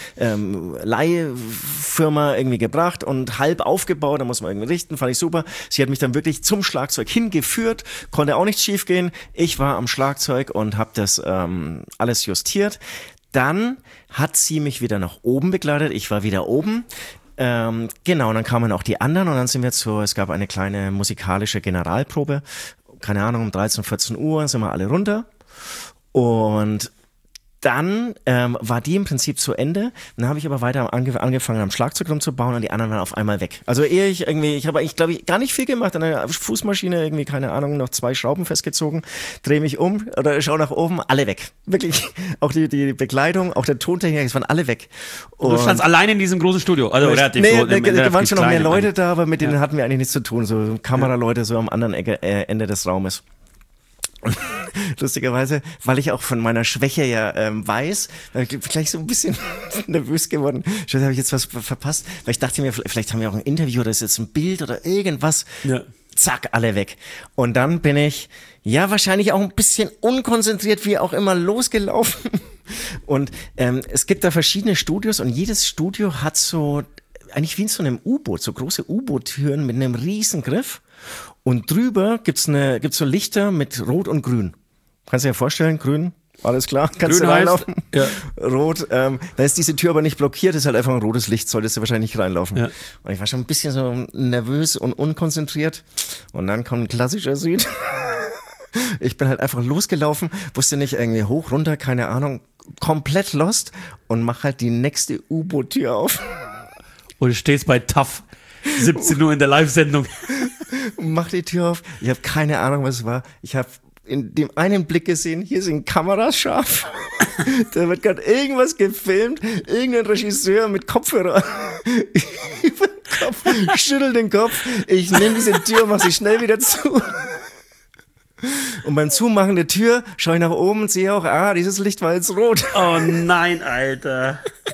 Speaker 3: Leihfirma irgendwie gebracht und halb aufgebaut, da muss man irgendwie richten, fand ich super. Sie hat mich dann wirklich zum Schlagzeug hingeführt, konnte auch nichts schief gehen. Ich war am Schlagzeug und habe das alles justiert. Dann hat sie mich wieder nach oben begleitet, ich war wieder oben. Genau, und dann kamen auch die anderen und dann sind wir es gab eine kleine musikalische Generalprobe. Keine Ahnung, um 13, 14 Uhr sind wir alle runter. Und dann war die im Prinzip zu Ende. Dann habe ich aber weiter angefangen, am Schlagzeug rumzubauen und die anderen waren auf einmal weg. Also ich habe eigentlich, glaube ich, gar nicht viel gemacht. An der Fußmaschine irgendwie, keine Ahnung, noch 2 Schrauben festgezogen, drehe mich um oder schau nach oben, alle weg. Wirklich, auch die Begleitung, auch der Tontechniker, es waren alle weg.
Speaker 2: Und du standst allein in diesem großen Studio? Also relativ
Speaker 3: da waren schon noch mehr Leute da, aber mit denen hatten wir eigentlich nichts zu tun. So Kameraleute so am anderen Ende des Raumes. Und lustigerweise, weil ich auch von meiner Schwäche ja weiß, gleich so ein bisschen nervös geworden. Schon habe ich jetzt was verpasst, weil ich dachte mir, vielleicht haben wir auch ein Interview oder ist jetzt ein Bild oder irgendwas. Ja. Zack, alle weg. Und dann bin ich, ja, wahrscheinlich auch ein bisschen unkonzentriert, wie auch immer, losgelaufen. Und es gibt da verschiedene Studios und jedes Studio hat so, eigentlich wie in so einem U-Boot, so große U-Boot-Türen mit einem riesen Griff. Und drüber gibt's so Lichter mit Rot und Grün. Kannst du dir vorstellen, Grün, alles klar, kannst Grün du reinlaufen. Ja. Rot, da ist diese Tür aber nicht blockiert, ist halt einfach ein rotes Licht, solltest du wahrscheinlich nicht reinlaufen. Ja. Und ich war schon ein bisschen so nervös und unkonzentriert. Und dann kommt ein klassischer Süd. Ich bin halt einfach losgelaufen, wusste nicht irgendwie hoch, runter, keine Ahnung, komplett lost und mach halt die nächste U-Boot-Tür auf.
Speaker 2: Und du stehst bei TAF. 17 Uhr in der Live-Sendung.
Speaker 3: Mach die Tür auf. Ich habe keine Ahnung, was es war. Ich habe in dem einen Blick gesehen, hier sind Kameras scharf. Da wird gerade irgendwas gefilmt. Irgendein Regisseur mit Kopfhörer über den Kopf, schüttel den Kopf. Ich nehme diese Tür, mach sie schnell wieder zu. Und beim Zumachen der Tür schaue ich nach oben und sehe auch, dieses Licht war jetzt rot.
Speaker 2: Oh nein, Alter.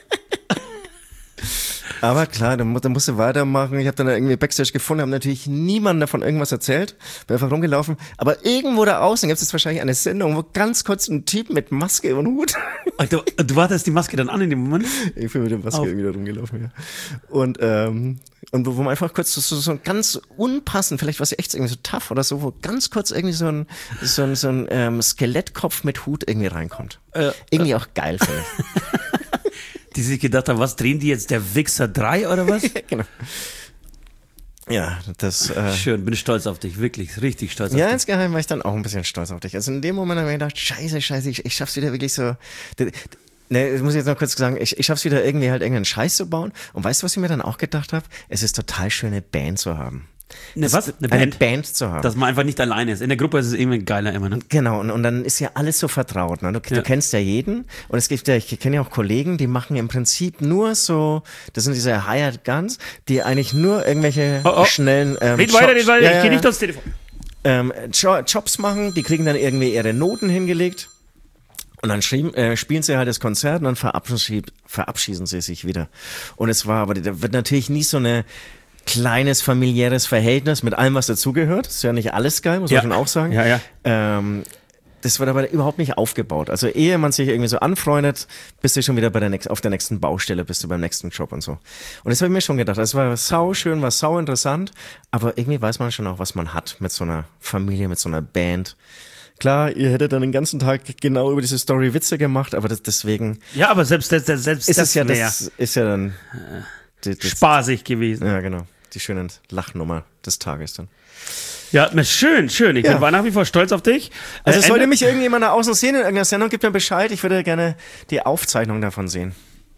Speaker 3: Aber klar, dann musst du weitermachen. Ich habe dann irgendwie Backstage gefunden, habe natürlich niemandem davon irgendwas erzählt. Bin einfach rumgelaufen. Aber irgendwo da außen gibt es wahrscheinlich eine Sendung, wo ganz kurz ein Typ mit Maske und Hut.
Speaker 2: Du hattest die Maske dann an in dem Moment?
Speaker 3: Ich bin mit der Maske irgendwie da rumgelaufen, ja. Und wo man einfach kurz so ganz unpassend, vielleicht war es echt irgendwie so tough oder so, wo ganz kurz irgendwie so ein Skelettkopf mit Hut irgendwie reinkommt. Irgendwie auch geil, finde ich.
Speaker 2: Die sich gedacht haben, was drehen die jetzt, der Wichser 3 oder was?
Speaker 3: Genau. Ja, das...
Speaker 2: Schön, bin stolz auf dich, wirklich, richtig stolz auf dich.
Speaker 3: Ja, insgeheim war ich dann auch ein bisschen stolz auf dich. Also in dem Moment habe ich mir gedacht, scheiße, ich schaff's wieder wirklich so... Ne, das muss ich jetzt noch kurz sagen, ich schaff's wieder irgendwie halt irgendeinen Scheiß zu bauen. Und weißt du, was ich mir dann auch gedacht habe? Es ist total schön, eine Band zu haben. Eine Band zu haben.
Speaker 2: Dass man einfach nicht alleine ist. In der Gruppe ist es irgendwie geiler immer, ne?
Speaker 3: Genau, und dann ist ja alles so vertraut. Ne? Du kennst ja jeden. Und es gibt ich kenne ja auch Kollegen, die machen im Prinzip nur so, das sind diese Hired Guns, die eigentlich nur irgendwelche schnellen
Speaker 2: red weiter, ich geh nicht aufs Telefon.
Speaker 3: Jobs machen, die kriegen dann irgendwie ihre Noten hingelegt. Und dann spielen sie halt das Konzert und dann verabschieden sie sich wieder. Und da wird natürlich nie so eine kleines familiäres Verhältnis mit allem, was dazugehört. Ist ja nicht alles geil, muss man schon auch sagen.
Speaker 2: Ja.
Speaker 3: Das wird aber überhaupt nicht aufgebaut. Also ehe man sich irgendwie so anfreundet, bist du schon wieder auf der nächsten Baustelle, bist du beim nächsten Job und so. Und das habe ich mir schon gedacht. Das war sau schön, war sau interessant, aber irgendwie weiß man schon auch, was man hat mit so einer Familie, mit so einer Band. Klar, ihr hättet dann den ganzen Tag genau über diese Story Witze gemacht, aber deswegen.
Speaker 2: Ja, aber selbst das
Speaker 3: ist ja dann
Speaker 2: spaßig gewesen.
Speaker 3: Ja, genau. Die schöne Lachnummer des Tages dann.
Speaker 2: Ja, schön. Ich bin nach wie vor stolz auf dich.
Speaker 3: Also sollte mich irgendjemand da außen sehen in irgendeiner Sendung, gib mir Bescheid. Ich würde gerne die Aufzeichnung davon sehen.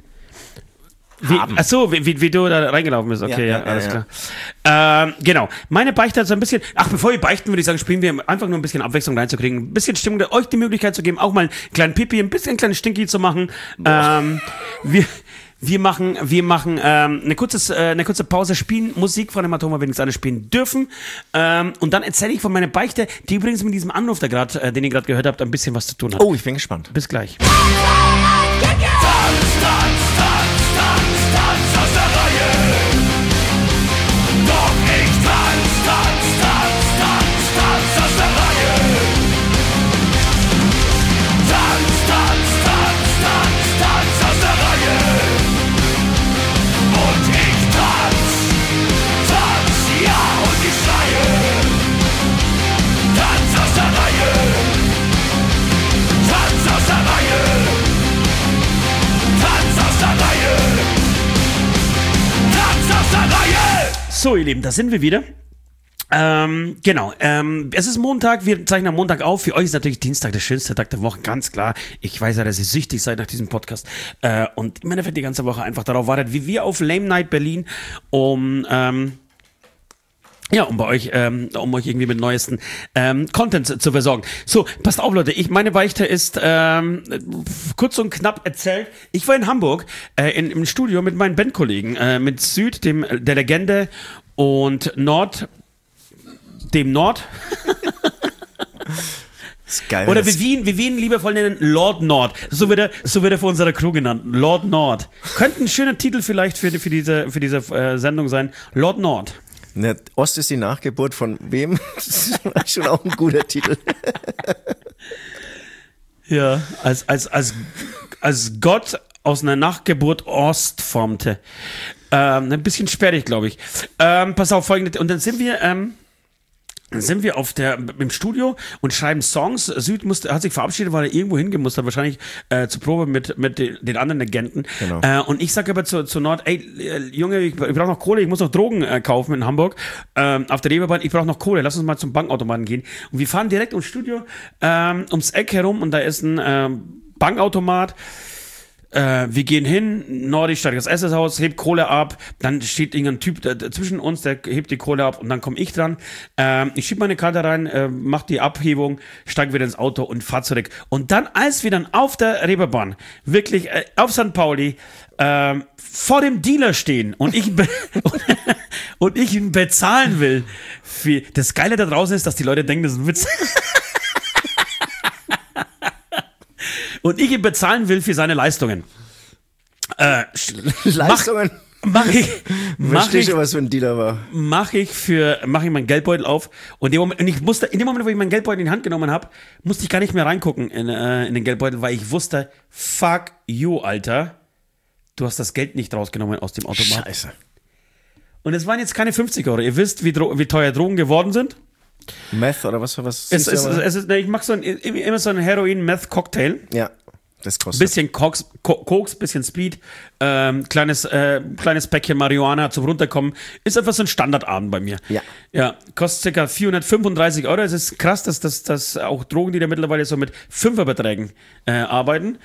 Speaker 2: Achso, wie du da reingelaufen bist. Okay, ja, alles klar. Genau. Meine Beichte hat so ein bisschen. Bevor wir beichten, würde ich sagen, spielen wir einfach nur ein bisschen Abwechslung reinzukriegen. Ein bisschen Stimmung, euch die Möglichkeit zu geben, auch mal einen kleinen Pipi, ein bisschen einen kleinen Stinky zu machen. Wir machen eine kurze Pause, spielen Musik von dem Atoma, wenn wir alle spielen dürfen. Und dann erzähle ich von meiner Beichte, die übrigens mit diesem Anruf, den ihr gerade gehört habt, ein bisschen was zu tun hat.
Speaker 3: Oh, ich bin gespannt.
Speaker 2: Bis gleich.
Speaker 1: Tanz aus der Reihe. Doch ich tanz aus der Reihe. Tanz aus der Reihe. Und ich tanz, ja, und ich schreie. Tanz aus der Reihe. Tanz aus der Reihe. Tanz aus der Reihe.
Speaker 2: So, ihr Lieben, da sind wir wieder. Genau. Es ist Montag, wir zeichnen am Montag auf. Für euch ist natürlich Dienstag der schönste Tag der Woche, ganz klar. Ich weiß ja, dass ihr süchtig seid nach diesem Podcast. Und im Endeffekt die ganze Woche einfach darauf wartet, wie wir auf Lame Night Berlin, um euch irgendwie mit neuesten Content zu versorgen. So, passt auf, Leute. Meine Beichte ist kurz und knapp erzählt. Ich war in Hamburg im Studio mit meinen Bandkollegen, mit Süd, der Legende, und dem Nord.
Speaker 3: Das ist geil.
Speaker 2: Oder wie wir ihn liebevoll nennen, Lord Nord. So wird er von unserer Crew genannt. Lord Nord. Könnte ein schöner Titel vielleicht für diese Sendung sein. Lord Nord.
Speaker 3: Ne, Ost ist die Nachgeburt von wem? Das ist schon auch ein guter Titel.
Speaker 2: Ja, als Gott aus einer Nachgeburt Ost formte. Ein bisschen sperrig, glaube ich. Pass auf, folgendes. Und dann sind wir im Studio und schreiben Songs. Süd hat sich verabschiedet, weil er irgendwo hingemusst hat, wahrscheinlich zur Probe mit den anderen Agenten.
Speaker 3: Genau.
Speaker 2: Und ich sage aber zu Nord, ey, Junge, ich brauche noch Kohle, ich muss noch Drogen kaufen in Hamburg auf der Reeperbahn, ich brauche noch Kohle, lass uns mal zum Bankautomaten gehen. Und wir fahren direkt ums Studio, ums Eck herum, und da ist ein Bankautomat. Wir gehen hin, Nordi steigt das Essenshaus, hebt Kohle ab, dann steht irgendein Typ zwischen uns, der hebt die Kohle ab, und dann komme ich dran. Ich schiebe meine Karte rein, mach die Abhebung, steige wieder ins Auto und fahr zurück. Und dann, als wir dann auf der Reeperbahn, wirklich auf St. Pauli, vor dem Dealer stehen und ich ihn bezahlen will, das Geile da draußen ist, dass die Leute denken, das ist ein Witz. Und ich ihn bezahlen will für seine Leistungen.
Speaker 3: Leistungen?
Speaker 2: Verstehe
Speaker 3: ich, was für ein Dealer war.
Speaker 2: Mach ich meinen Geldbeutel auf, und in dem Moment, wo ich meinen Geldbeutel in die Hand genommen habe, musste ich gar nicht mehr reingucken in den Geldbeutel, weil ich wusste, fuck you, Alter, du hast das Geld nicht rausgenommen aus dem Automat.
Speaker 3: Scheiße.
Speaker 2: Und es waren jetzt keine 50 Euro. Ihr wisst, wie teuer Drogen geworden sind.
Speaker 3: Meth oder was?
Speaker 2: Ich mache immer so einen Heroin-Meth-Cocktail.
Speaker 3: Ja, das kostet.
Speaker 2: Bisschen Koks, bisschen Speed, kleines Päckchen Marihuana zum Runterkommen. Ist einfach so ein Standardabend bei mir. Ja, kostet ca. 435 Euro. Es ist krass, dass auch Drogen, die da mittlerweile so mit 5er-Beträgen arbeiten.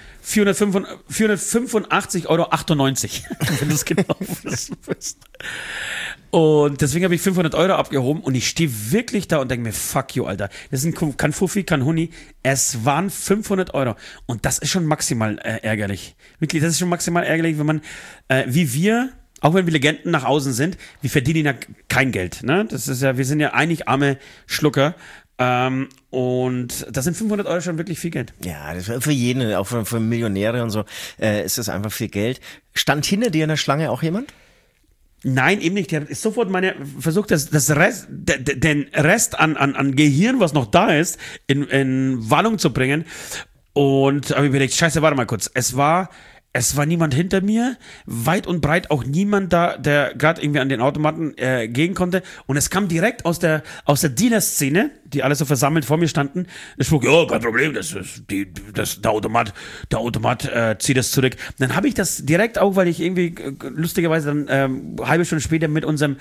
Speaker 2: 485,98 Euro, wenn du es genau wirst. Und deswegen habe ich 500 Euro abgehoben, und ich stehe wirklich da und denke mir, fuck you, Alter. Das ist kein Fuffi, kein Huni. Es waren 500 Euro. Und das ist schon maximal ärgerlich. Wirklich, das ist schon maximal ärgerlich, wenn man, wie wir, auch wenn wir Legenden nach außen sind, wir verdienen ja kein Geld. Ne? Wir sind ja eigentlich arme Schlucker. Und das sind 500 Euro schon wirklich viel Geld.
Speaker 3: Ja, das für jeden, auch für Millionäre und so, ist das einfach viel Geld. Stand hinter dir in der Schlange auch jemand?
Speaker 2: Nein, eben nicht. Der hat sofort versucht, den Rest an Gehirn, was noch da ist, in Wallung zu bringen. Und habe ich überlegt, scheiße, warte mal kurz. Es war Es war niemand hinter mir, weit und breit auch niemand da, der gerade irgendwie an den Automaten gehen konnte. Und es kam direkt aus der Dealer-Szene, die alle so versammelt vor mir standen, der Spruch, ja, kein Problem, der Automat zieht das zurück. Und dann habe ich das direkt auch, weil ich irgendwie lustigerweise dann eine halbe Stunde später mit unserem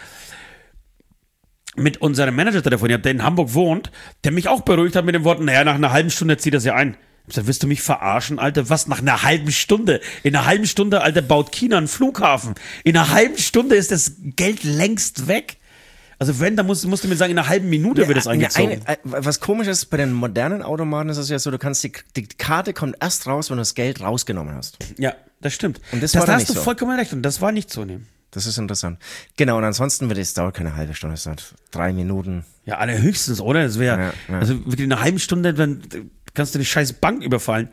Speaker 2: Manager telefoniert, der in Hamburg wohnt, der mich auch beruhigt hat mit den Worten, naja, nach einer halben Stunde zieht das ja ein. Ich sag, willst du mich verarschen, Alter? Was, nach einer halben Stunde? In einer halben Stunde, Alter, baut China einen Flughafen. In einer halben Stunde ist das Geld längst weg. Also wenn, dann musst du mir sagen, in einer halben Minute wird das eingezogen.
Speaker 3: Was komisch ist, bei den modernen Automaten ist es ja so, du kannst die Karte kommt erst raus, wenn du das Geld rausgenommen hast.
Speaker 2: Ja, das stimmt.
Speaker 3: Und
Speaker 2: da hast du vollkommen recht. Und das war nicht so nehmen.
Speaker 3: Das ist interessant. Genau, und ansonsten es dauert keine halbe Stunde, es dauert 3 Minuten.
Speaker 2: Ja, allerhöchstens, oder? Das wäre, also wirklich eine halbe Stunde, dann kannst du die scheiß Bank überfallen.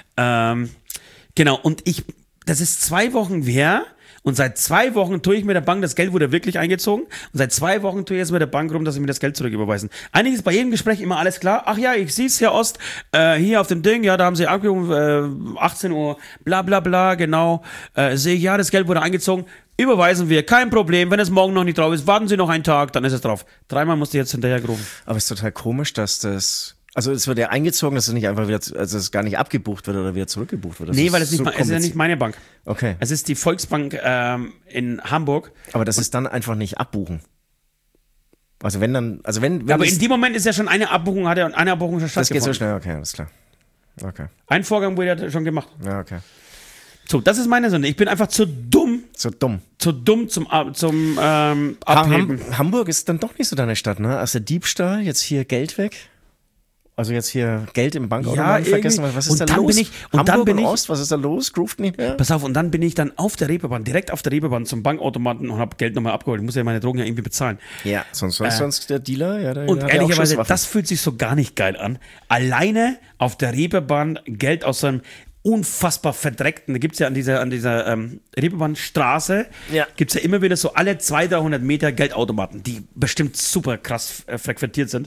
Speaker 2: Genau, und das ist 2 Wochen her und seit 2 Wochen tue ich mit der Bank, das Geld wurde wirklich eingezogen und seit 2 Wochen tue ich jetzt mit der Bank rum, dass sie mir das Geld zurücküberweisen. Eigentlich ist bei jedem Gespräch immer alles klar. Ach ja, ich sehe es, Herr Ost, hier auf dem Ding, ja, da haben sie abgehoben, 18 Uhr, bla bla bla, genau, sehe ich, ja, das Geld wurde eingezogen. Überweisen wir, kein Problem. Wenn es morgen noch nicht drauf ist, warten Sie noch einen Tag, dann ist es drauf. 3-mal musste ich jetzt hinterher gerufen.
Speaker 3: Aber es ist total komisch, dass also es wird ja eingezogen, dass es nicht einfach wieder, also es gar nicht abgebucht wird oder wieder zurückgebucht wird.
Speaker 2: Nee, weil es ist ja nicht meine Bank.
Speaker 3: Okay.
Speaker 2: Es ist die Volksbank in Hamburg.
Speaker 3: Aber das ist dann einfach nicht abbuchen. Also wenn.
Speaker 2: Aber in dem Moment ist ja schon eine Abbuchung schon stattgefunden.
Speaker 3: Das geht so schnell, okay, alles klar. Okay.
Speaker 2: Ein Vorgang wurde ja schon gemacht.
Speaker 3: Ja, okay.
Speaker 2: So, das ist meine Sünde. Ich bin einfach zu dumm. Zum Abheben.
Speaker 3: Hamburg ist dann doch nicht so deine Stadt, ne? Also Diebstahl, jetzt hier Geld weg. Also jetzt hier Geld im Bankautomaten vergessen. Was ist da los? Hamburg und Ost, was ist da los? Grooved nicht mehr?
Speaker 2: Pass auf, und dann bin ich dann direkt auf der Reeperbahn zum Bankautomaten und habe Geld nochmal abgeholt. Ich muss ja meine Drogen ja irgendwie bezahlen.
Speaker 3: Ja, sonst der Dealer, ja, der
Speaker 2: und
Speaker 3: hat
Speaker 2: ehrlicherweise,
Speaker 3: auch
Speaker 2: das fühlt sich so gar nicht geil an. Alleine auf der Reeperbahn Geld aus so einem unfassbar verdreckten, da gibt es ja an dieser Reeperbahnstraße, gibt es ja immer wieder so alle 200-300 Meter Geldautomaten, die bestimmt super krass frequentiert sind.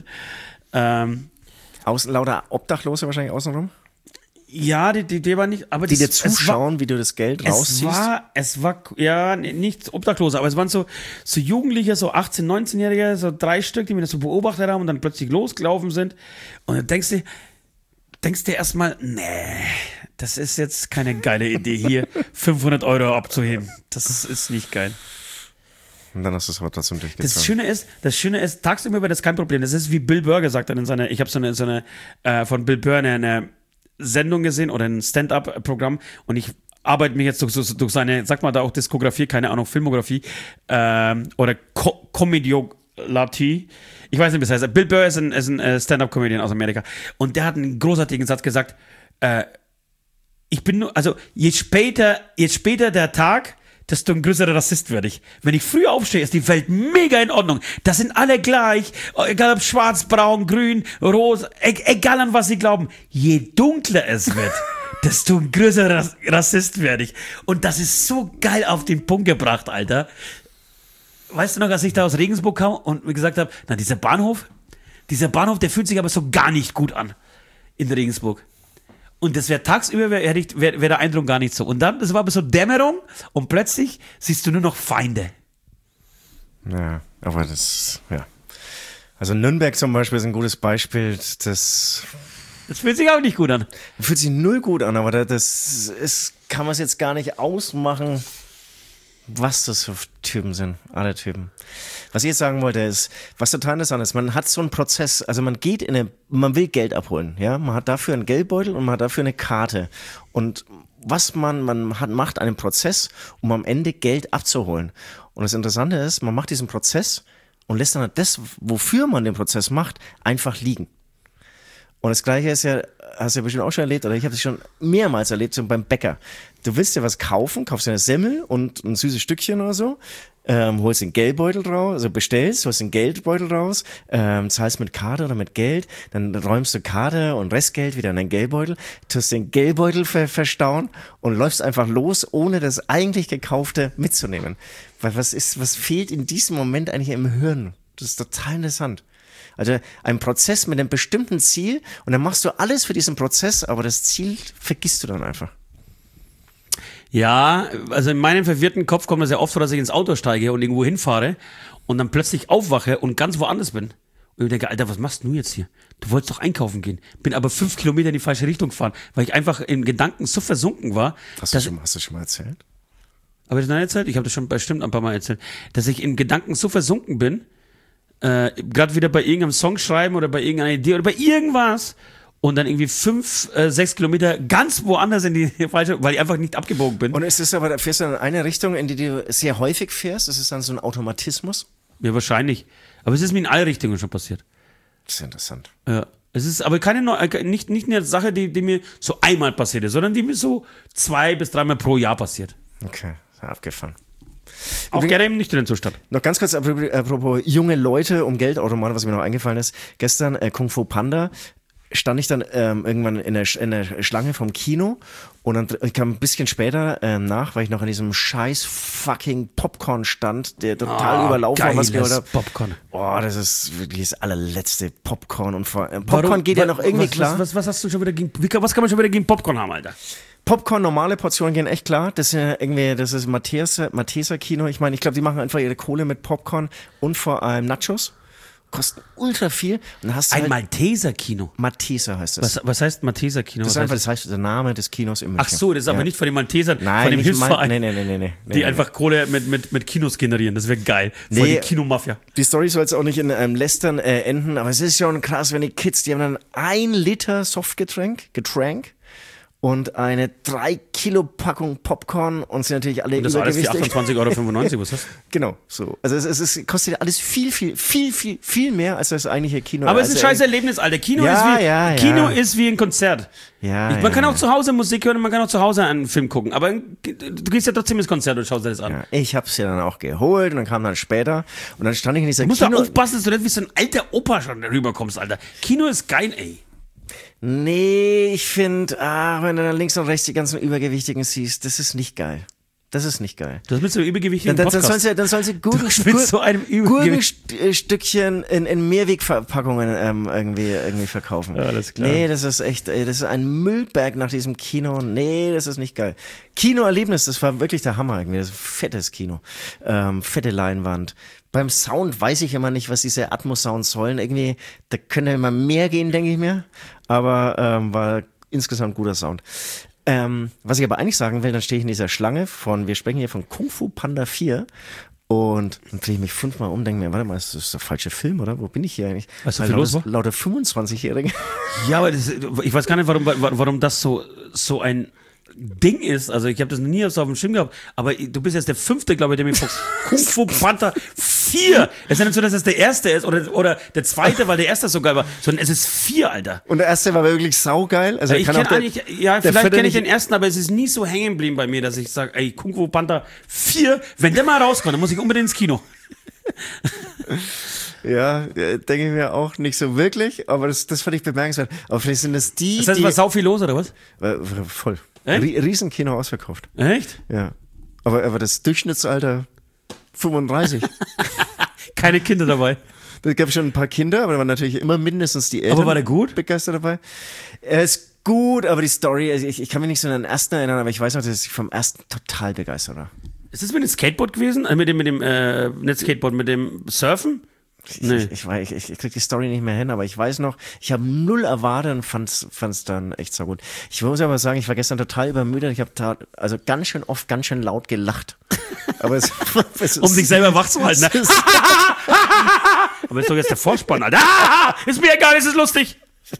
Speaker 3: Lauter Obdachlose wahrscheinlich außenrum?
Speaker 2: Ja, die war nicht, aber
Speaker 3: die dir zuschauen, wie du das Geld rausziehst?
Speaker 2: Es war, ja, nicht Obdachlose, aber es waren so Jugendliche, so 18-, 19-Jährige, so 3 Stück, die mir das so beobachtet haben und dann plötzlich losgelaufen sind. Und dann denkst du erstmal, nee, das ist jetzt keine geile Idee, hier 500 € abzuheben. Das ist nicht geil.
Speaker 3: Und dann hast du es aber trotzdem durchgezogen.
Speaker 2: Das Schöne ist, tagsüber wäre das kein Problem. Das ist wie Bill Burr gesagt hat ich habe so eine von Bill Burr eine Sendung gesehen oder ein Stand-up-Programm und ich arbeite mich jetzt durch seine, sag mal da auch Diskografie, keine Ahnung, Filmografie oder Komödiolatie. Ich weiß nicht, wie es heißt. Bill Burr ist ein Stand-up-Comedian aus Amerika und der hat einen großartigen Satz gesagt, je später der Tag, desto ein größerer Rassist werde ich. Wenn ich früh aufstehe, ist die Welt mega in Ordnung. Das sind alle gleich, egal ob schwarz, braun, grün, rot, egal an was sie glauben. Je dunkler es wird, desto ein größerer Rassist werde ich. Und das ist so geil auf den Punkt gebracht, Alter. Weißt du noch, als ich da aus Regensburg kam und mir gesagt habe, na, dieser Bahnhof, der fühlt sich aber so gar nicht gut an in Regensburg. Und das wäre tagsüber, wäre der Eindruck gar nicht so. Und dann, das war aber so Dämmerung und plötzlich siehst du nur noch Feinde.
Speaker 3: Ja, aber ja. Also Nürnberg zum Beispiel ist ein gutes Beispiel, das
Speaker 2: fühlt sich auch nicht gut an.
Speaker 3: Fühlt sich null gut an, aber kann man es jetzt gar nicht ausmachen, was das für Typen sind, alle Typen. Was ich jetzt sagen wollte ist, was total interessant ist, man hat so einen Prozess, also man will Geld abholen, ja, man hat dafür einen Geldbeutel und man hat dafür eine Karte und was man macht einen Prozess, um am Ende Geld abzuholen. Und das Interessante ist, man macht diesen Prozess und lässt dann das, wofür man den Prozess macht, einfach liegen. Und das Gleiche ist ja, hast du ja bestimmt auch schon erlebt, oder ich habe es schon mehrmals erlebt, so beim Bäcker. Du willst dir was kaufen, kaufst dir eine Semmel und ein süßes Stückchen oder so, holst den Geldbeutel raus, also bestellst, holst den Geldbeutel raus, zahlst mit Karte oder mit Geld, dann räumst du Karte und Restgeld wieder in deinen Geldbeutel, tust den Geldbeutel verstauen und läufst einfach los, ohne das eigentlich Gekaufte mitzunehmen. Weil was fehlt in diesem Moment eigentlich im Hirn? Das ist total interessant. Also ein Prozess mit einem bestimmten Ziel und dann machst du alles für diesen Prozess, aber das Ziel vergisst du dann einfach.
Speaker 2: Ja, also in meinem verwirrten Kopf kommt das ja oft vor, dass ich ins Auto steige und irgendwo hinfahre und dann plötzlich aufwache und ganz woanders bin. Und ich denke, Alter, was machst du jetzt hier? Du wolltest doch einkaufen gehen. Bin aber 5 Kilometer in die falsche Richtung gefahren, weil ich einfach in Gedanken so versunken war.
Speaker 3: Hast du schon mal erzählt?
Speaker 2: Habe ich das noch erzählt? Ich habe das schon bestimmt ein paar Mal erzählt. Dass ich in Gedanken so versunken bin, gerade wieder bei irgendeinem Song schreiben oder bei irgendeiner Idee oder bei irgendwas und dann irgendwie 5, 6 Kilometer ganz woanders in die falsche, weil ich einfach nicht abgebogen bin.
Speaker 3: Und ist es aber, fährst du dann in eine Richtung, in die du sehr häufig fährst? Ist es dann so ein Automatismus?
Speaker 2: Ja, wahrscheinlich. Aber es ist mir in alle Richtungen schon passiert.
Speaker 3: Das ist interessant.
Speaker 2: Ja. Es ist aber nicht eine Sache, die mir so einmal passiert ist, sondern die mir so 2 bis 3 Mal pro Jahr passiert.
Speaker 3: Okay, abgefahren.
Speaker 2: Auch gerne im nüchternen Zustand.
Speaker 3: Noch ganz kurz, apropos junge Leute um Geldautomaten, was mir noch eingefallen ist. Gestern Kung Fu Panda stand ich dann irgendwann in der Schlange vom Kino und dann ich kam ein bisschen später nach, weil ich noch an diesem scheiß fucking Popcorn stand, der total überlaufen war, was wir heute
Speaker 2: Popcorn.
Speaker 3: Oh, das ist wirklich das allerletzte Popcorn und Popcorn geht ja noch irgendwie klar.
Speaker 2: Was hast du schon wieder gegen, was kann man schon wieder gegen Popcorn haben, Alter?
Speaker 3: Popcorn, normale Portionen gehen echt klar. Das ist ja irgendwie, das ist Matesa Kino. Ich meine, ich glaube, die machen einfach ihre Kohle mit Popcorn und vor allem Nachos. Kosten ultra viel. Und dann hast du
Speaker 2: ein Malteser Kino.
Speaker 3: Matesa heißt das.
Speaker 2: Was heißt Malteser Kino?
Speaker 3: Das heißt der Name des Kinos in München.
Speaker 2: Ach so, das ist aber nicht von den Maltesern, von dem Hilfsverein. Nee, einfach Kohle mit Kinos generieren. Das wäre geil. Voll die Kinomafia.
Speaker 3: Die Story soll jetzt auch nicht in einem Lästern enden, aber es ist schon krass, wenn die Kids, die haben dann 1 Liter Softgetränk und eine 3 Kilo Packung Popcorn und sind natürlich alle
Speaker 2: übergewichtig. Und das alles für 28,95 €, was hast du?
Speaker 3: Genau, so. Also es kostet alles viel mehr als das eigentliche Kino.
Speaker 2: Aber es ist ein scheiß Erlebnis, Alter. Kino ist wie ein Konzert. Man kann auch zu Hause Musik hören und man kann auch zu Hause einen Film gucken. Aber du gehst ja trotzdem ins Konzert und schaust dir das an.
Speaker 3: Ja, ich hab's ja dann auch geholt und dann kam dann später und dann stand ich in dieser
Speaker 2: Kino. Du musst da aufpassen, dass du nicht wie so ein alter Opa schon rüberkommst, Alter. Kino ist geil, ey.
Speaker 3: Nee, ich finde, wenn du dann links und rechts die ganzen Übergewichtigen siehst, das ist nicht geil. Das ist nicht geil.
Speaker 2: Das mit so einem übergewichtigen Podcast.
Speaker 3: Dann sollen sie Gurkenstückchen in Mehrwegverpackungen irgendwie verkaufen. Ja, das ist klar. Nee, das ist echt, das ist ein Müllberg nach diesem Kino. Nee, das ist nicht geil. Kinoerlebnis, das war wirklich der Hammer irgendwie. Das ist ein fettes Kino. Fette Leinwand. Beim Sound weiß ich immer nicht, was diese Atmos-Sounds sollen. Irgendwie, da könnte immer mehr gehen, denke ich mir. Aber war insgesamt guter Sound. Was ich aber eigentlich sagen will, dann stehe ich in dieser Schlange wir sprechen hier von Kung Fu Panda 4 und dann drehe ich mich 5-mal um, denke mir, warte mal, ist das der falsche Film, oder? Wo bin ich hier eigentlich?
Speaker 2: Was ist viel los?
Speaker 3: Lauter 25-Jährige.
Speaker 2: Ja, aber ich weiß gar nicht, warum das so ein Ding ist, also ich habe das noch nie so auf dem Schirm gehabt, aber du bist jetzt der 5., glaube ich, der mir von Kung Fu Panda 4. Es ist ja nicht so, dass es der erste ist oder der 2., weil der erste so geil war, sondern es ist 4, Alter.
Speaker 3: Und der erste war wirklich saugeil. Also
Speaker 2: vielleicht kenne ich den ersten, aber es ist nie so hängen geblieben bei mir, dass ich sage, ey, Kung Fu Panda 4, wenn der mal rauskommt, dann muss ich unbedingt ins Kino.
Speaker 3: Ja, denke ich mir auch nicht so wirklich, aber das fand ich bemerkenswert. Aber vielleicht sind das die.
Speaker 2: Das heißt, war sau viel los, oder was?
Speaker 3: Voll. Riesenkino ausverkauft.
Speaker 2: Echt?
Speaker 3: Ja. Aber das Durchschnittsalter 35.
Speaker 2: Keine Kinder dabei.
Speaker 3: Da gab es schon ein paar Kinder, aber da waren natürlich immer mindestens die Eltern.
Speaker 2: Aber war der gut?
Speaker 3: Begeistert dabei. Er ist gut, aber die Story, also ich kann mich nicht so an den ersten erinnern, aber ich weiß noch, dass ich vom ersten total begeistert war.
Speaker 2: Ist das mit dem Skateboard gewesen? Mit dem nicht Skateboard, mit dem Surfen?
Speaker 3: Nee. Ich krieg die Story nicht mehr hin, aber ich weiß noch, ich habe 0 erwartet und fand's dann echt so gut. Ich muss aber sagen, ich war gestern total übermüdet. Ich habe also ganz schön oft, ganz schön laut gelacht. Aber es
Speaker 2: um sich selber wach zu halten. Ne? Aber ist doch jetzt der Vorspann, Alter. Ist mir egal, es ist lustig.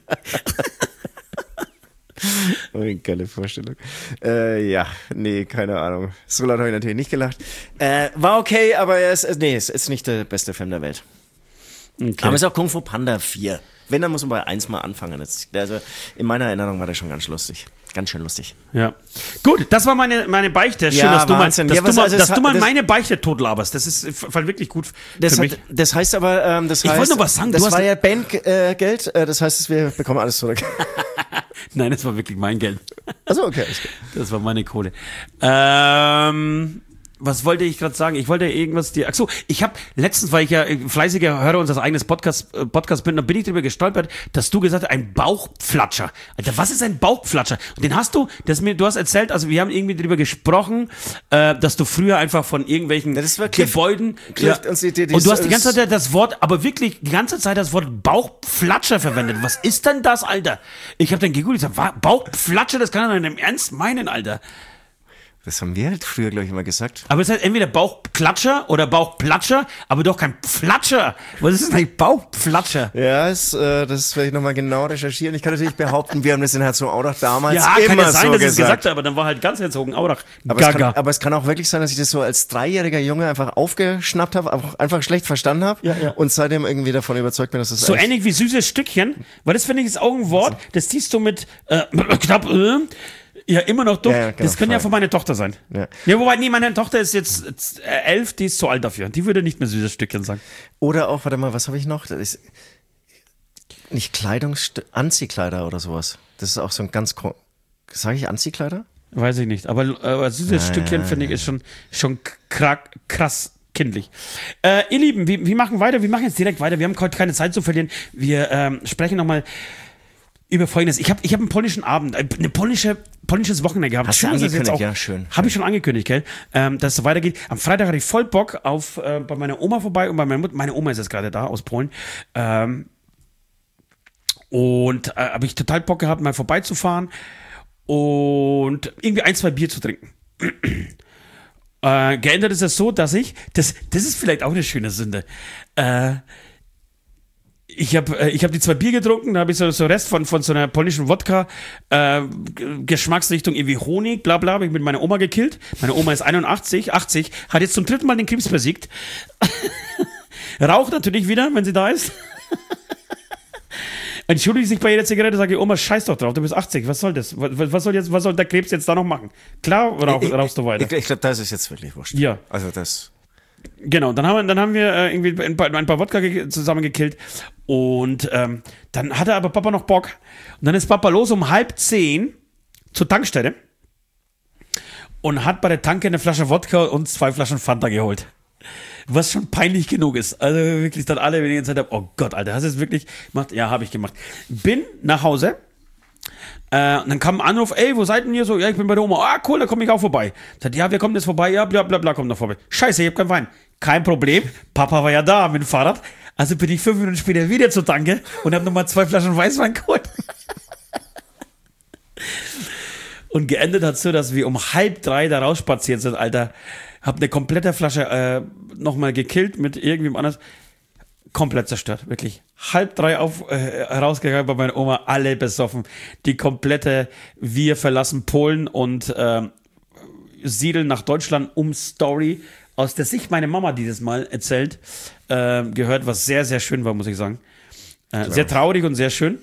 Speaker 3: Oh, eine geile Vorstellung. Ja, nee, keine Ahnung. So laut habe ich natürlich nicht gelacht. War okay, aber es ist nicht der beste Film der Welt. Okay. Aber es ist auch Kung Fu Panda 4. Wenn, dann muss man bei 1 mal anfangen. Also in meiner Erinnerung war das schon ganz lustig. Ganz schön lustig.
Speaker 2: Ja. Gut, das war meine Beichte. Schön,
Speaker 3: ja,
Speaker 2: dass du mal meine Beichte totlaberst. Das ist wirklich gut für mich.
Speaker 3: Das heißt aber, ich
Speaker 2: wollte noch was sagen.
Speaker 3: Das war ja Bandgeld. Das heißt, wir bekommen alles zurück.
Speaker 2: Nein, das war wirklich mein Geld.
Speaker 3: Achso, okay.
Speaker 2: Das war meine Kohle. Was wollte ich gerade sagen? Ich wollte irgendwas dir. Achso, ich habe letztens, weil ich ja fleißiger Hörer unseres eigenen Podcast bin, da bin ich drüber gestolpert, dass du gesagt hast, ein Bauchflatscher. Alter, was ist ein Bauchflatscher? Und den hast du, du hast erzählt, also wir haben irgendwie drüber gesprochen, dass du früher einfach von irgendwelchen Gebäuden. Und du hast die ganze Zeit das Wort, aber wirklich die ganze Zeit das Wort Bauchflatscher verwendet. Was ist denn das, Alter? Ich habe dann gegoogelt, ich sag, Bauchflatscher, das kann er nicht im Ernst meinen, Alter.
Speaker 3: Das haben wir halt früher, glaube ich, immer gesagt.
Speaker 2: Aber es ist halt entweder Bauchklatscher oder Bauchplatscher, aber doch kein Flatscher. Was ist denn eigentlich Bauchflatscher?
Speaker 3: Ja, das werde ich nochmal genau recherchieren. Ich kann natürlich behaupten, wir haben das in Herzogenaurach damals
Speaker 2: ja,
Speaker 3: immer
Speaker 2: kann ja sein,
Speaker 3: so
Speaker 2: dass ich es
Speaker 3: gesagt
Speaker 2: gesagt habe, aber dann war halt ganz Herzogenaurach
Speaker 3: gaga. Aber es kann auch wirklich sein, dass ich das so als 3-jähriger Junge einfach aufgeschnappt habe, einfach schlecht verstanden habe und seitdem irgendwie davon überzeugt bin, dass das
Speaker 2: so ähnlich wie süßes Stückchen, weil das finde ich ist auch ein Wort, das ziehst du mit knapp ja, immer noch dumm. Ja, das könnte ja von meiner Tochter sein. Ja, wobei, nee, meine Tochter ist jetzt 11, die ist zu alt dafür. Die würde nicht mehr süßes Stückchen sagen.
Speaker 3: Oder auch, warte mal, was habe ich noch? Das ist nicht Anziehkleider oder sowas. Das ist auch so ein ganz, sage ich Anziehkleider?
Speaker 2: Weiß ich nicht, aber süßes Stückchen finde ich ist schon krass kindlich. Ihr Lieben, wir machen weiter, wir machen jetzt direkt weiter. Wir haben heute keine Zeit zu verlieren. Wir sprechen nochmal über Folgendes. Ich hab einen polnischen Abend, ein polnisches Wochenende gehabt.
Speaker 3: Hast du angekündigt? Ja, schön.
Speaker 2: Habe ich schon angekündigt, gell? Dass es so weitergeht. Am Freitag hatte ich voll Bock auf bei meiner Oma vorbei und bei meiner Mutter. Meine Oma ist jetzt gerade da, aus Polen. Und habe ich total Bock gehabt, mal vorbeizufahren und irgendwie 1-2 Bier zu trinken. Geändert ist es so, dass das ist vielleicht auch eine schöne Sünde, ich hab die 2 Bier getrunken, da habe ich so Rest von so einer polnischen Wodka, Geschmacksrichtung irgendwie Honig, bla bla, habe ich mit meiner Oma gekillt. Meine Oma ist 80, hat jetzt zum 3. Mal den Krebs besiegt. Raucht natürlich wieder, wenn sie da ist. Entschuldigt sich bei jeder Zigarette, sage ich, Oma, scheiß doch drauf, du bist 80, was soll das? Was soll der Krebs jetzt da noch machen? Klar, rauchst du weiter.
Speaker 3: Ich glaube, das ist jetzt wirklich wurscht.
Speaker 2: Ja.
Speaker 3: Also das...
Speaker 2: Genau, dann haben wir irgendwie ein paar Wodka zusammengekillt und dann hatte aber Papa noch Bock und dann ist Papa los um 9:30 zur Tankstelle und hat bei der Tanke eine Flasche Wodka und 2 Flaschen Fanta geholt. Was schon peinlich genug ist. Also wirklich dann alle, wenn ich Zeit habe, oh Gott, Alter, hast du es wirklich gemacht? Ja, habe ich gemacht. Bin nach Hause. Und dann kam ein Anruf, ey, wo seid ihr so? Ja, ich bin bei der Oma. Ah, cool, da komme ich auch vorbei. Sagt, ja, wir kommen jetzt vorbei. Ja, bla bla bla, kommt noch vorbei. Scheiße, ich hab keinen Wein. Kein Problem. Papa war ja da mit dem Fahrrad. Also bin ich 5 Minuten später wieder zur Tanke und habe nochmal 2 Flaschen Weißwein geholt. Und geendet hat so, dass wir um 2:30 da rausspaziert sind, Alter. Hab eine komplette Flasche nochmal gekillt mit irgendwem anders. Komplett zerstört, wirklich. 2:30 rausgegangen bei meiner Oma, alle besoffen. Die komplette Wir verlassen Polen und siedeln nach Deutschland Story aus der Sicht meiner Mama dieses Mal erzählt, gehört, was sehr, sehr schön war, muss ich sagen. Sehr traurig und sehr schön.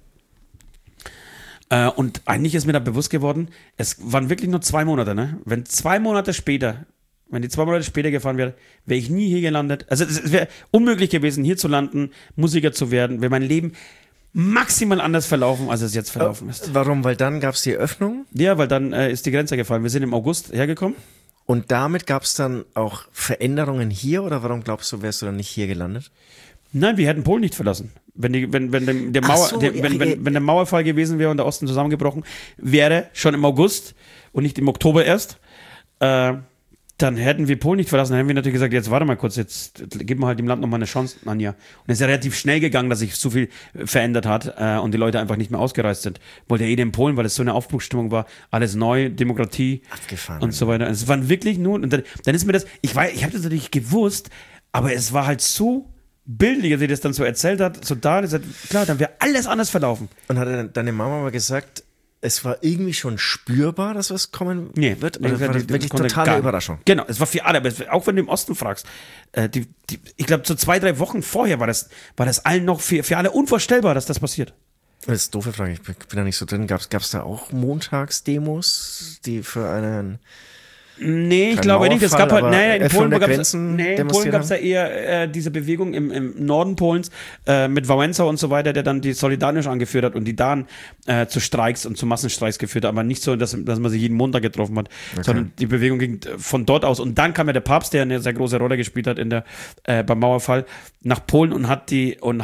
Speaker 2: Und eigentlich ist mir da bewusst geworden, es waren wirklich nur 2 Monate, ne? Wenn die 2 Monate später gefahren wäre, wäre ich nie hier gelandet. Also es wäre unmöglich gewesen, hier zu landen, Musiker zu werden, wäre mein Leben maximal anders verlaufen, als es jetzt verlaufen ist.
Speaker 3: Warum? Weil dann gab es die Öffnung?
Speaker 2: Ja, weil dann ist die Grenze gefallen. Wir sind im August hergekommen.
Speaker 3: Und damit gab es dann auch Veränderungen hier oder warum glaubst du, wärst du dann nicht hier gelandet?
Speaker 2: Nein, wir hätten Polen nicht verlassen. Wenn der Mauerfall gewesen wäre und der Osten zusammengebrochen wäre, schon im August und nicht im Oktober erst, dann hätten wir Polen nicht verlassen. Dann hätten wir natürlich gesagt, jetzt warte mal kurz, jetzt geben wir halt dem Land nochmal eine Chance, Anja. Und es ist ja relativ schnell gegangen, dass sich so viel verändert hat und die Leute einfach nicht mehr ausgereist sind. Wollte ja jeder in Polen, weil es so eine Aufbruchsstimmung war, alles neu, Demokratie
Speaker 3: abgefahren
Speaker 2: und so weiter. Es waren wirklich nur, und dann ist mir das, ich habe das natürlich gewusst, aber es war halt so bildlich, als sie das dann so erzählt hat, so da, klar, dann wäre alles anders verlaufen.
Speaker 3: Und hat deine Mama aber gesagt, es war irgendwie schon spürbar, dass was kommen wird? Oder war das wirklich totale Überraschung?
Speaker 2: Genau, es war für alle, aber auch wenn du im Osten fragst, ich glaube, so 2-3 Wochen vorher war das allen noch für alle unvorstellbar, dass das passiert.
Speaker 3: Das ist eine doofe Frage, ich bin da nicht so drin. Gab's da auch Montagsdemos, die für einen
Speaker 2: Nee, ich
Speaker 3: Kein
Speaker 2: glaube nicht. Es gab halt,
Speaker 3: Mauerfall,
Speaker 2: naja, in
Speaker 3: Öffnung der
Speaker 2: Polen
Speaker 3: Grenzen
Speaker 2: gab es ja eher diese Bewegung im Norden Polens mit Wałęsa und so weiter, der dann die Solidarność angeführt hat und die dann zu Streiks und zu Massenstreiks geführt hat, aber nicht so, dass man sich jeden Montag getroffen hat, sondern die Bewegung ging von dort aus. Und dann kam ja der Papst, der eine sehr große Rolle gespielt hat beim Mauerfall, nach Polen und hat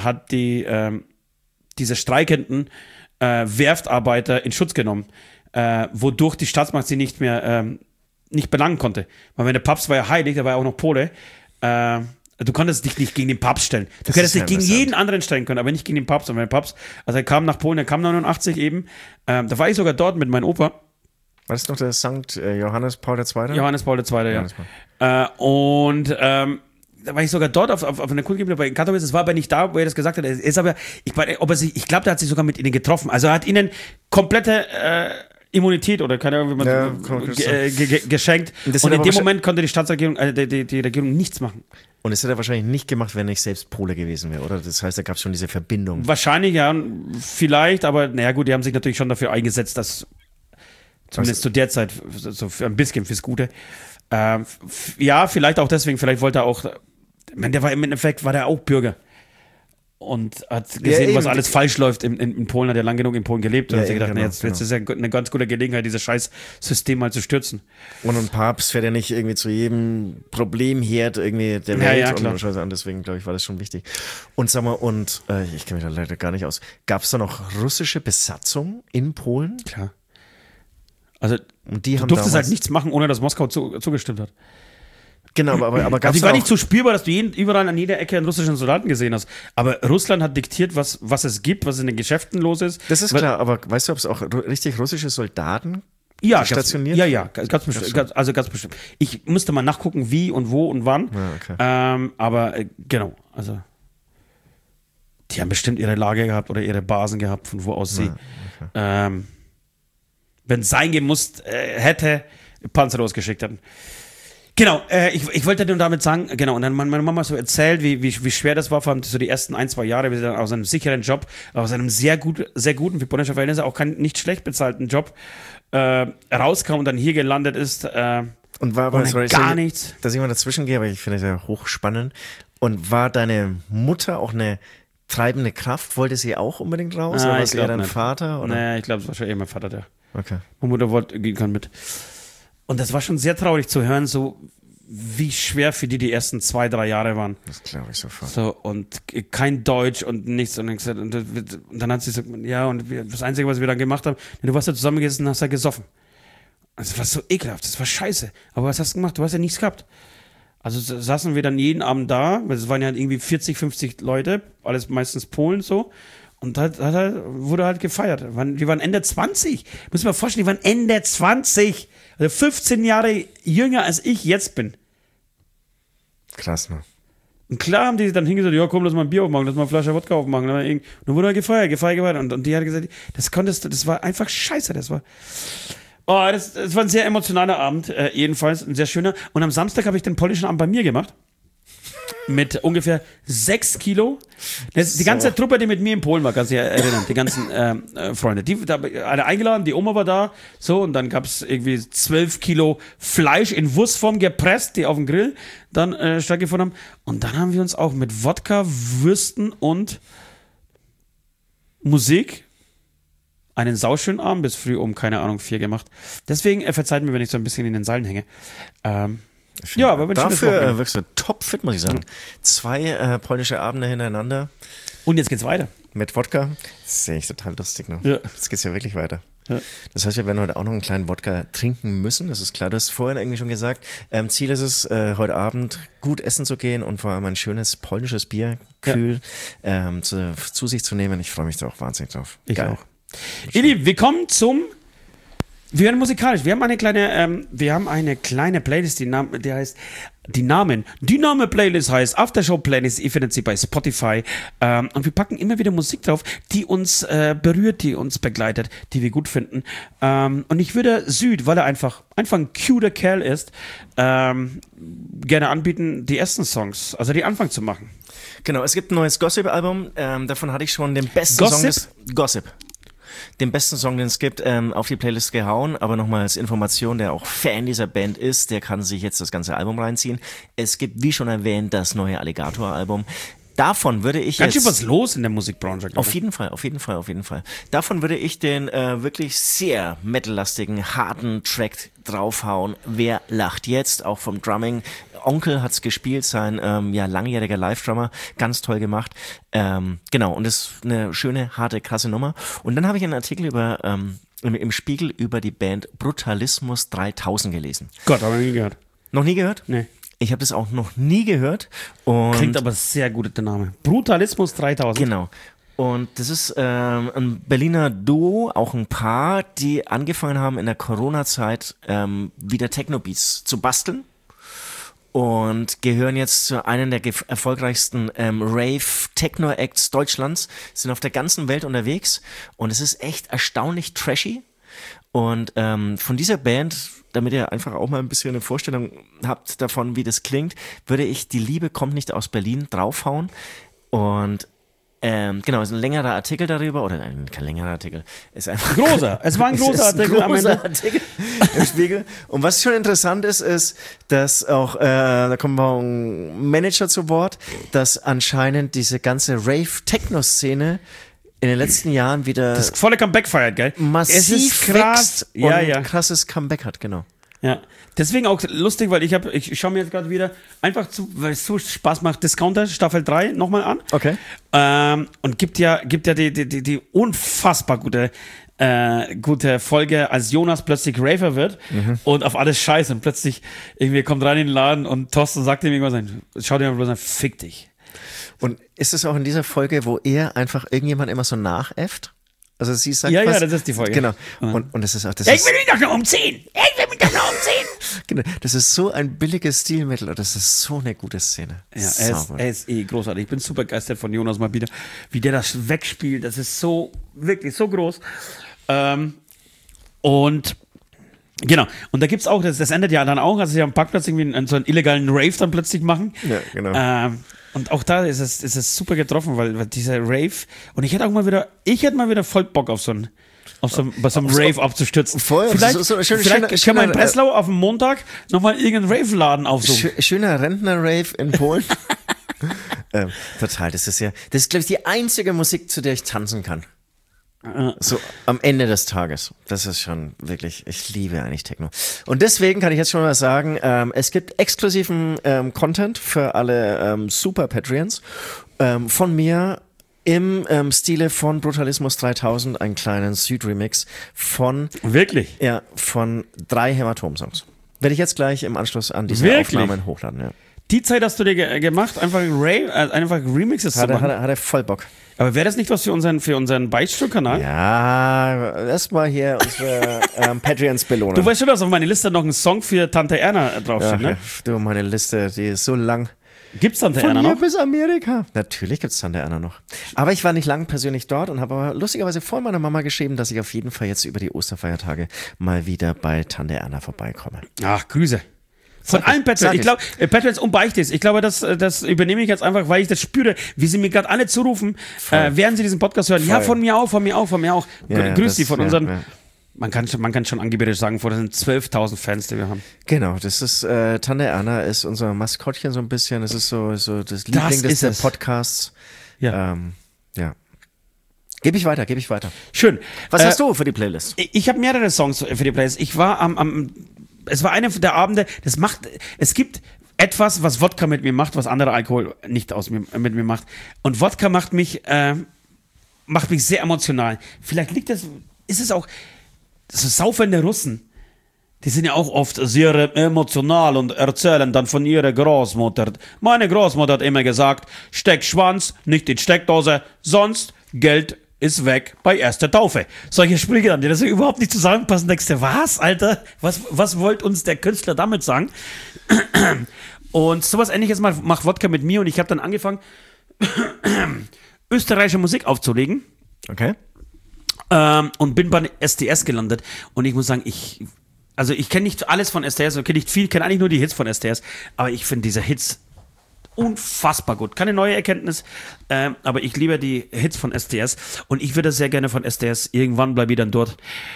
Speaker 2: diese streikenden Werftarbeiter in Schutz genommen, wodurch die Staatsmacht sie nicht mehr nicht belangen konnte. Weil wenn der Papst war ja heilig, der war ja auch noch Pole, du konntest dich nicht gegen den Papst stellen. Du hättest dich gegen jeden anderen stellen können, aber nicht gegen den Papst. Und wenn der Papst, also er kam nach Polen, er kam 89 eben, da war ich sogar dort mit meinem Opa.
Speaker 3: War das noch der Sankt Johannes Paul II.?
Speaker 2: Johannes Paul II., ja. Da war ich sogar dort auf einer Kundgebung bei Katowice. Es war aber nicht da, wo er das gesagt hat. Er ist aber, ich glaube, der hat sich sogar mit ihnen getroffen. Also er hat ihnen komplette Immunität oder keine Ahnung, wie man geschenkt. Und in dem Moment konnte die Staatsregierung, die Regierung nichts machen.
Speaker 3: Und das hätte er wahrscheinlich nicht gemacht, wenn er nicht selbst Pole gewesen wäre, oder? Das heißt, da gab es schon diese Verbindung.
Speaker 2: Wahrscheinlich, ja, vielleicht, aber naja gut, die haben sich natürlich schon dafür eingesetzt, dass zumindest zu der Zeit so für ein bisschen fürs Gute. Ja, vielleicht auch deswegen, vielleicht wollte er auch, ich meine, der war im Endeffekt, war der auch Bürger. Und hat gesehen, was alles falsch läuft in Polen, hat ja lang genug in Polen gelebt und hat sich gedacht, jetzt ist ja eine ganz gute Gelegenheit, dieses scheiß System mal zu stürzen.
Speaker 3: Und ein Papst fährt ja nicht irgendwie zu jedem Problemherd irgendwie der Welt und Scheiße an, deswegen glaube ich, war das schon wichtig. Und sag mal, ich kenne mich da leider gar nicht aus, gab es da noch russische Besatzung in Polen?
Speaker 2: Klar. Also
Speaker 3: und die
Speaker 2: du durftest halt nichts machen, ohne dass Moskau zugestimmt hat.
Speaker 3: Genau, aber gab es
Speaker 2: also die war nicht so spürbar, dass du überall an jeder Ecke einen russischen Soldaten gesehen hast. Aber Russland hat diktiert, was es gibt, was in den Geschäften los ist.
Speaker 3: Das ist klar, aber weißt du, ob es auch richtig russische Soldaten stationiert?
Speaker 2: Ganz bestimmt. Ganz bestimmt. Ich musste mal nachgucken, wie und wo und wann. Ja, okay. Aber genau, also die haben bestimmt ihre Lager gehabt oder ihre Basen gehabt, von wo aus sie, wenn es sein gemusst hätte, Panzer losgeschickt hätten. Genau, ich wollte nur damit sagen, genau, und dann meine Mama so erzählt, wie schwer das war, vor allem so die ersten 1-2 Jahre, wie sie dann aus einem sicheren Job, aus einem sehr guten, für polnische Verhältnisse auch keinen nicht schlecht bezahlten Job rauskam und dann hier gelandet ist.
Speaker 3: Und war
Speaker 2: gar nichts.
Speaker 3: Dass ich mal dazwischen gehe, aber ich finde es ja hochspannend. Und war deine Mutter auch eine treibende Kraft? Wollte sie auch unbedingt raus? Oder war es eher dein Vater? Oder?
Speaker 2: Naja, ich glaube, es war schon eher mein Vater, der.
Speaker 3: Okay.
Speaker 2: Meine Mutter ging kann mit. Und das war schon sehr traurig zu hören, so wie schwer für die ersten 2-3 Jahre waren.
Speaker 3: Das glaube ich sofort.
Speaker 2: So, und kein Deutsch und nichts. Und dann hat sie gesagt, ja, und das Einzige, was wir dann gemacht haben, du warst ja zusammengesessen und hast ja gesoffen. Das war so ekelhaft, das war scheiße. Aber was hast du gemacht? Du hast ja nichts gehabt. Also saßen wir dann jeden Abend da, weil es waren ja irgendwie 40, 50 Leute, alles meistens Polen so. Und da wurde halt gefeiert. Die waren Ende 20. Muss man vorstellen, die waren Ende 20. Also 15 Jahre jünger als ich jetzt bin.
Speaker 3: Krass, ne?
Speaker 2: Und klar haben die dann hingesagt, ja komm, lass mal ein Bier aufmachen, lass mal eine Flasche Wodka aufmachen. Und dann wurde er gefeiert. Und die hat gesagt, das war einfach scheiße, das war ein sehr emotionaler Abend, jedenfalls, ein sehr schöner. Und am Samstag habe ich den polnischen Abend bei mir gemacht. Mit ungefähr 6 Kilo. Die ganze Truppe, die mit mir in Polen war, kannst du dich erinnern, die ganzen Freunde. Alle eingeladen, die Oma war da, so, und dann gab es irgendwie 12 Kilo Fleisch in Wurstform gepresst, die auf dem Grill dann stattgefunden haben. Und dann haben wir uns auch mit Wodka, Würsten und Musik einen sauschönen Abend bis früh um, keine Ahnung, 4 gemacht. Deswegen verzeiht mir, wenn ich so ein bisschen in den Seilen hänge. Ja, aber
Speaker 3: dafür wirkst du topfit, muss ich sagen. 2 polnische Abende hintereinander.
Speaker 2: Und jetzt geht's weiter.
Speaker 3: Mit Wodka. Das sehe ich total lustig, ne?
Speaker 2: Ja.
Speaker 3: Jetzt geht's ja wirklich weiter.
Speaker 2: Ja.
Speaker 3: Das heißt, wir werden heute auch noch einen kleinen Wodka trinken müssen, das ist klar. Du hast vorhin irgendwie schon gesagt, Ziel ist es, heute Abend gut essen zu gehen und vor allem ein schönes polnisches Bier, kühl, zu sich zu nehmen. Ich freue mich da auch wahnsinnig drauf.
Speaker 2: Ich auch. Ihr Lieben, wir kommen wir werden musikalisch. Wir haben eine kleine Playlist, die heißt Die Name-Playlist heißt Aftershow-Playlist. Ihr findet sie bei Spotify. Und wir packen immer wieder Musik drauf, die uns berührt, die uns begleitet, die wir gut finden. Und ich würde Süd, weil er einfach ein cuter Kerl ist, gerne anbieten, die ersten Songs, also die Anfang zu machen.
Speaker 3: Genau, es gibt ein neues Gossip-Album. Davon hatte ich schon den besten Song des Gossip. den besten Song, den es gibt, auf die Playlist gehauen. Aber nochmal als Information, der auch Fan dieser Band ist, der kann sich jetzt das ganze Album reinziehen. Es gibt, wie schon erwähnt, das neue Alligator-Album. Davon würde ich
Speaker 2: Ganz
Speaker 3: jetzt...
Speaker 2: schön was los in der Musikbranche.
Speaker 3: Auf jeden Fall. Davon würde ich den wirklich sehr metallastigen, harten Track draufhauen. Wer lacht jetzt? Auch vom Drumming. Onkel hat's gespielt, sein langjähriger Live-Drummer. Ganz toll gemacht. Genau, und das ist eine schöne, harte, krasse Nummer. Und dann habe ich einen Artikel im Spiegel über die Band Brutalismus 3000 gelesen.
Speaker 2: Gott, habe ich nie gehört.
Speaker 3: Noch nie gehört?
Speaker 2: Nee.
Speaker 3: Ich habe das auch noch nie gehört. Und
Speaker 2: Klingt aber sehr gut, der Name. Brutalismus 3000.
Speaker 3: Genau. Und das ist ein Berliner Duo, auch ein Paar, die angefangen haben in der Corona-Zeit wieder Techno-Beats zu basteln. Und gehören jetzt zu einem der erfolgreichsten Rave-Techno-Acts Deutschlands, sind auf der ganzen Welt unterwegs. Und es ist echt erstaunlich trashy. Und von dieser Band, damit ihr einfach auch mal ein bisschen eine Vorstellung habt davon, wie das klingt, würde ich Die Liebe kommt nicht aus Berlin draufhauen. Und genau, ist ein längerer Artikel darüber, oder nein, kein längerer Artikel. Ist einfach
Speaker 2: Großer. Es war ein großer Artikel am Ende.
Speaker 3: Artikel im Spiegel. Und was schon interessant ist, dass auch, da kommt auch ein Manager zu Wort, dass anscheinend diese ganze Rave-Techno-Szene in den letzten Jahren wieder
Speaker 2: Das volle Comeback feiert, gell?
Speaker 3: massiv
Speaker 2: Es ist krass.
Speaker 3: wächst und
Speaker 2: Ja.
Speaker 3: ein krasses Comeback hat, genau.
Speaker 2: Ja, deswegen auch lustig, weil ich schaue mir jetzt gerade wieder einfach zu, weil es so Spaß macht, Discounter Staffel 3 nochmal an.
Speaker 3: Okay.
Speaker 2: Und gibt ja die unfassbar gute Folge, als Jonas plötzlich Raver wird und auf alles scheiße und plötzlich irgendwie kommt rein in den Laden und Thorsten sagt ihm irgendwas, schau dir mal bloß an, fick dich.
Speaker 3: Und ist es auch in dieser Folge, wo er einfach irgendjemand immer so nachäfft? Also sie sagt
Speaker 2: Ja,
Speaker 3: was,
Speaker 2: das ist die Folge.
Speaker 3: Genau. Und das ist auch,
Speaker 2: Ich will mich doch noch umziehen!
Speaker 3: genau, das ist so ein billiges Stilmittel und das ist so eine gute Szene.
Speaker 2: Ja,
Speaker 3: Sauber.
Speaker 2: er ist großartig. Ich bin super begeistert von Jonas mal wieder, wie der das wegspielt. Das ist so, wirklich so groß. Und genau, und da gibt's auch, das endet ja dann auch, also sie am Parkplatz irgendwie so einen illegalen Rave dann plötzlich machen.
Speaker 3: Ja, genau.
Speaker 2: Und auch da ist es super getroffen, weil dieser Rave, und ich hätte mal wieder voll Bock auf bei so einem Rave abzustürzen.
Speaker 3: Voll,
Speaker 2: Vielleicht,
Speaker 3: so
Speaker 2: vielleicht können wir in Breslau auf dem Montag nochmal irgendeinen Rave-Laden aufsuchen.
Speaker 3: Schöner Rentner-Rave in Polen. Total, das ist, glaube ich, die einzige Musik, zu der ich tanzen kann. So am Ende des Tages. Das ist schon wirklich, ich liebe eigentlich Techno. Und deswegen kann ich jetzt schon mal sagen, es gibt exklusiven Content für alle Super Patreons von mir im Stile von Brutalismus 3000, einen kleinen Süd-Remix von
Speaker 2: Wirklich?
Speaker 3: Ja, von 3 Hämatom-Songs. Werde ich jetzt gleich im Anschluss an diese
Speaker 2: Wirklich?
Speaker 3: Aufnahmen hochladen. Ja.
Speaker 2: Die Zeit hast du dir gemacht, einfach Remixes zu machen.
Speaker 3: Hat er voll Bock.
Speaker 2: Aber wäre das nicht was für unseren Beichtstuhl-Kanal?
Speaker 3: Ja, erstmal hier unsere Patreons belohnen.
Speaker 2: Du weißt schon, dass auf meiner Liste noch ein Song für Tante Erna draufsteht,
Speaker 3: ja,
Speaker 2: ne?
Speaker 3: Du, meine Liste, die ist so lang.
Speaker 2: Gibt's Tante
Speaker 3: Von
Speaker 2: Erna
Speaker 3: hier
Speaker 2: noch?
Speaker 3: bis Amerika. Natürlich gibt's Tante Erna noch. Aber ich war nicht lang persönlich dort und habe aber lustigerweise vor meiner Mama geschrieben, dass ich auf jeden Fall jetzt über die Osterfeiertage mal wieder bei Tante Erna vorbeikomme.
Speaker 2: Ach, Grüße. Von allen Patreons. Ich glaube, Patreons und Beichtes. Ich glaube, das übernehme ich jetzt einfach, weil ich das spüre, wie sie mir gerade alle zurufen, während sie diesen Podcast hören. Voll. Ja, von mir auch.
Speaker 3: Ja,
Speaker 2: Grüß die von unseren...
Speaker 3: Ja.
Speaker 2: Man kann schon angeberisch sagen, das sind 12.000 Fans, die wir haben.
Speaker 3: Genau, das ist, Tante Erna ist unser Maskottchen so ein bisschen. Das ist so das Liebling des Podcasts.
Speaker 2: Ja.
Speaker 3: Ja. Gebe ich weiter.
Speaker 2: Schön.
Speaker 3: Was hast du für die Playlist?
Speaker 2: Ich habe mehrere Songs für die Playlist. Ich war es war einer der Abende, es gibt etwas, was Wodka mit mir macht, was anderer Alkohol nicht mit mir macht. Und Wodka macht mich sehr emotional. Vielleicht ist es auch, so saufende Russen, die sind ja auch oft sehr emotional und erzählen dann von ihrer Großmutter. Meine Großmutter hat immer gesagt, steck Schwanz nicht in Steckdose, sonst Geld ist weg bei erster Taufe. Solche Sprüche dann, die das überhaupt nicht zusammenpassen, denkst du, was, Alter? Was wollte uns der Künstler damit sagen? Und sowas Ähnliches macht Wodka mit mir und ich habe dann angefangen, österreichische Musik aufzulegen.
Speaker 3: Okay.
Speaker 2: Und bin bei STS gelandet. Und ich muss sagen, ich kenne nicht alles von STS, ich kenne nicht viel, kenne eigentlich nur die Hits von STS, aber ich finde diese Hits unfassbar gut. Keine neue Erkenntnis, aber ich liebe die Hits von SDS und ich würde sehr gerne von SDS, irgendwann bleibe ich dann dort,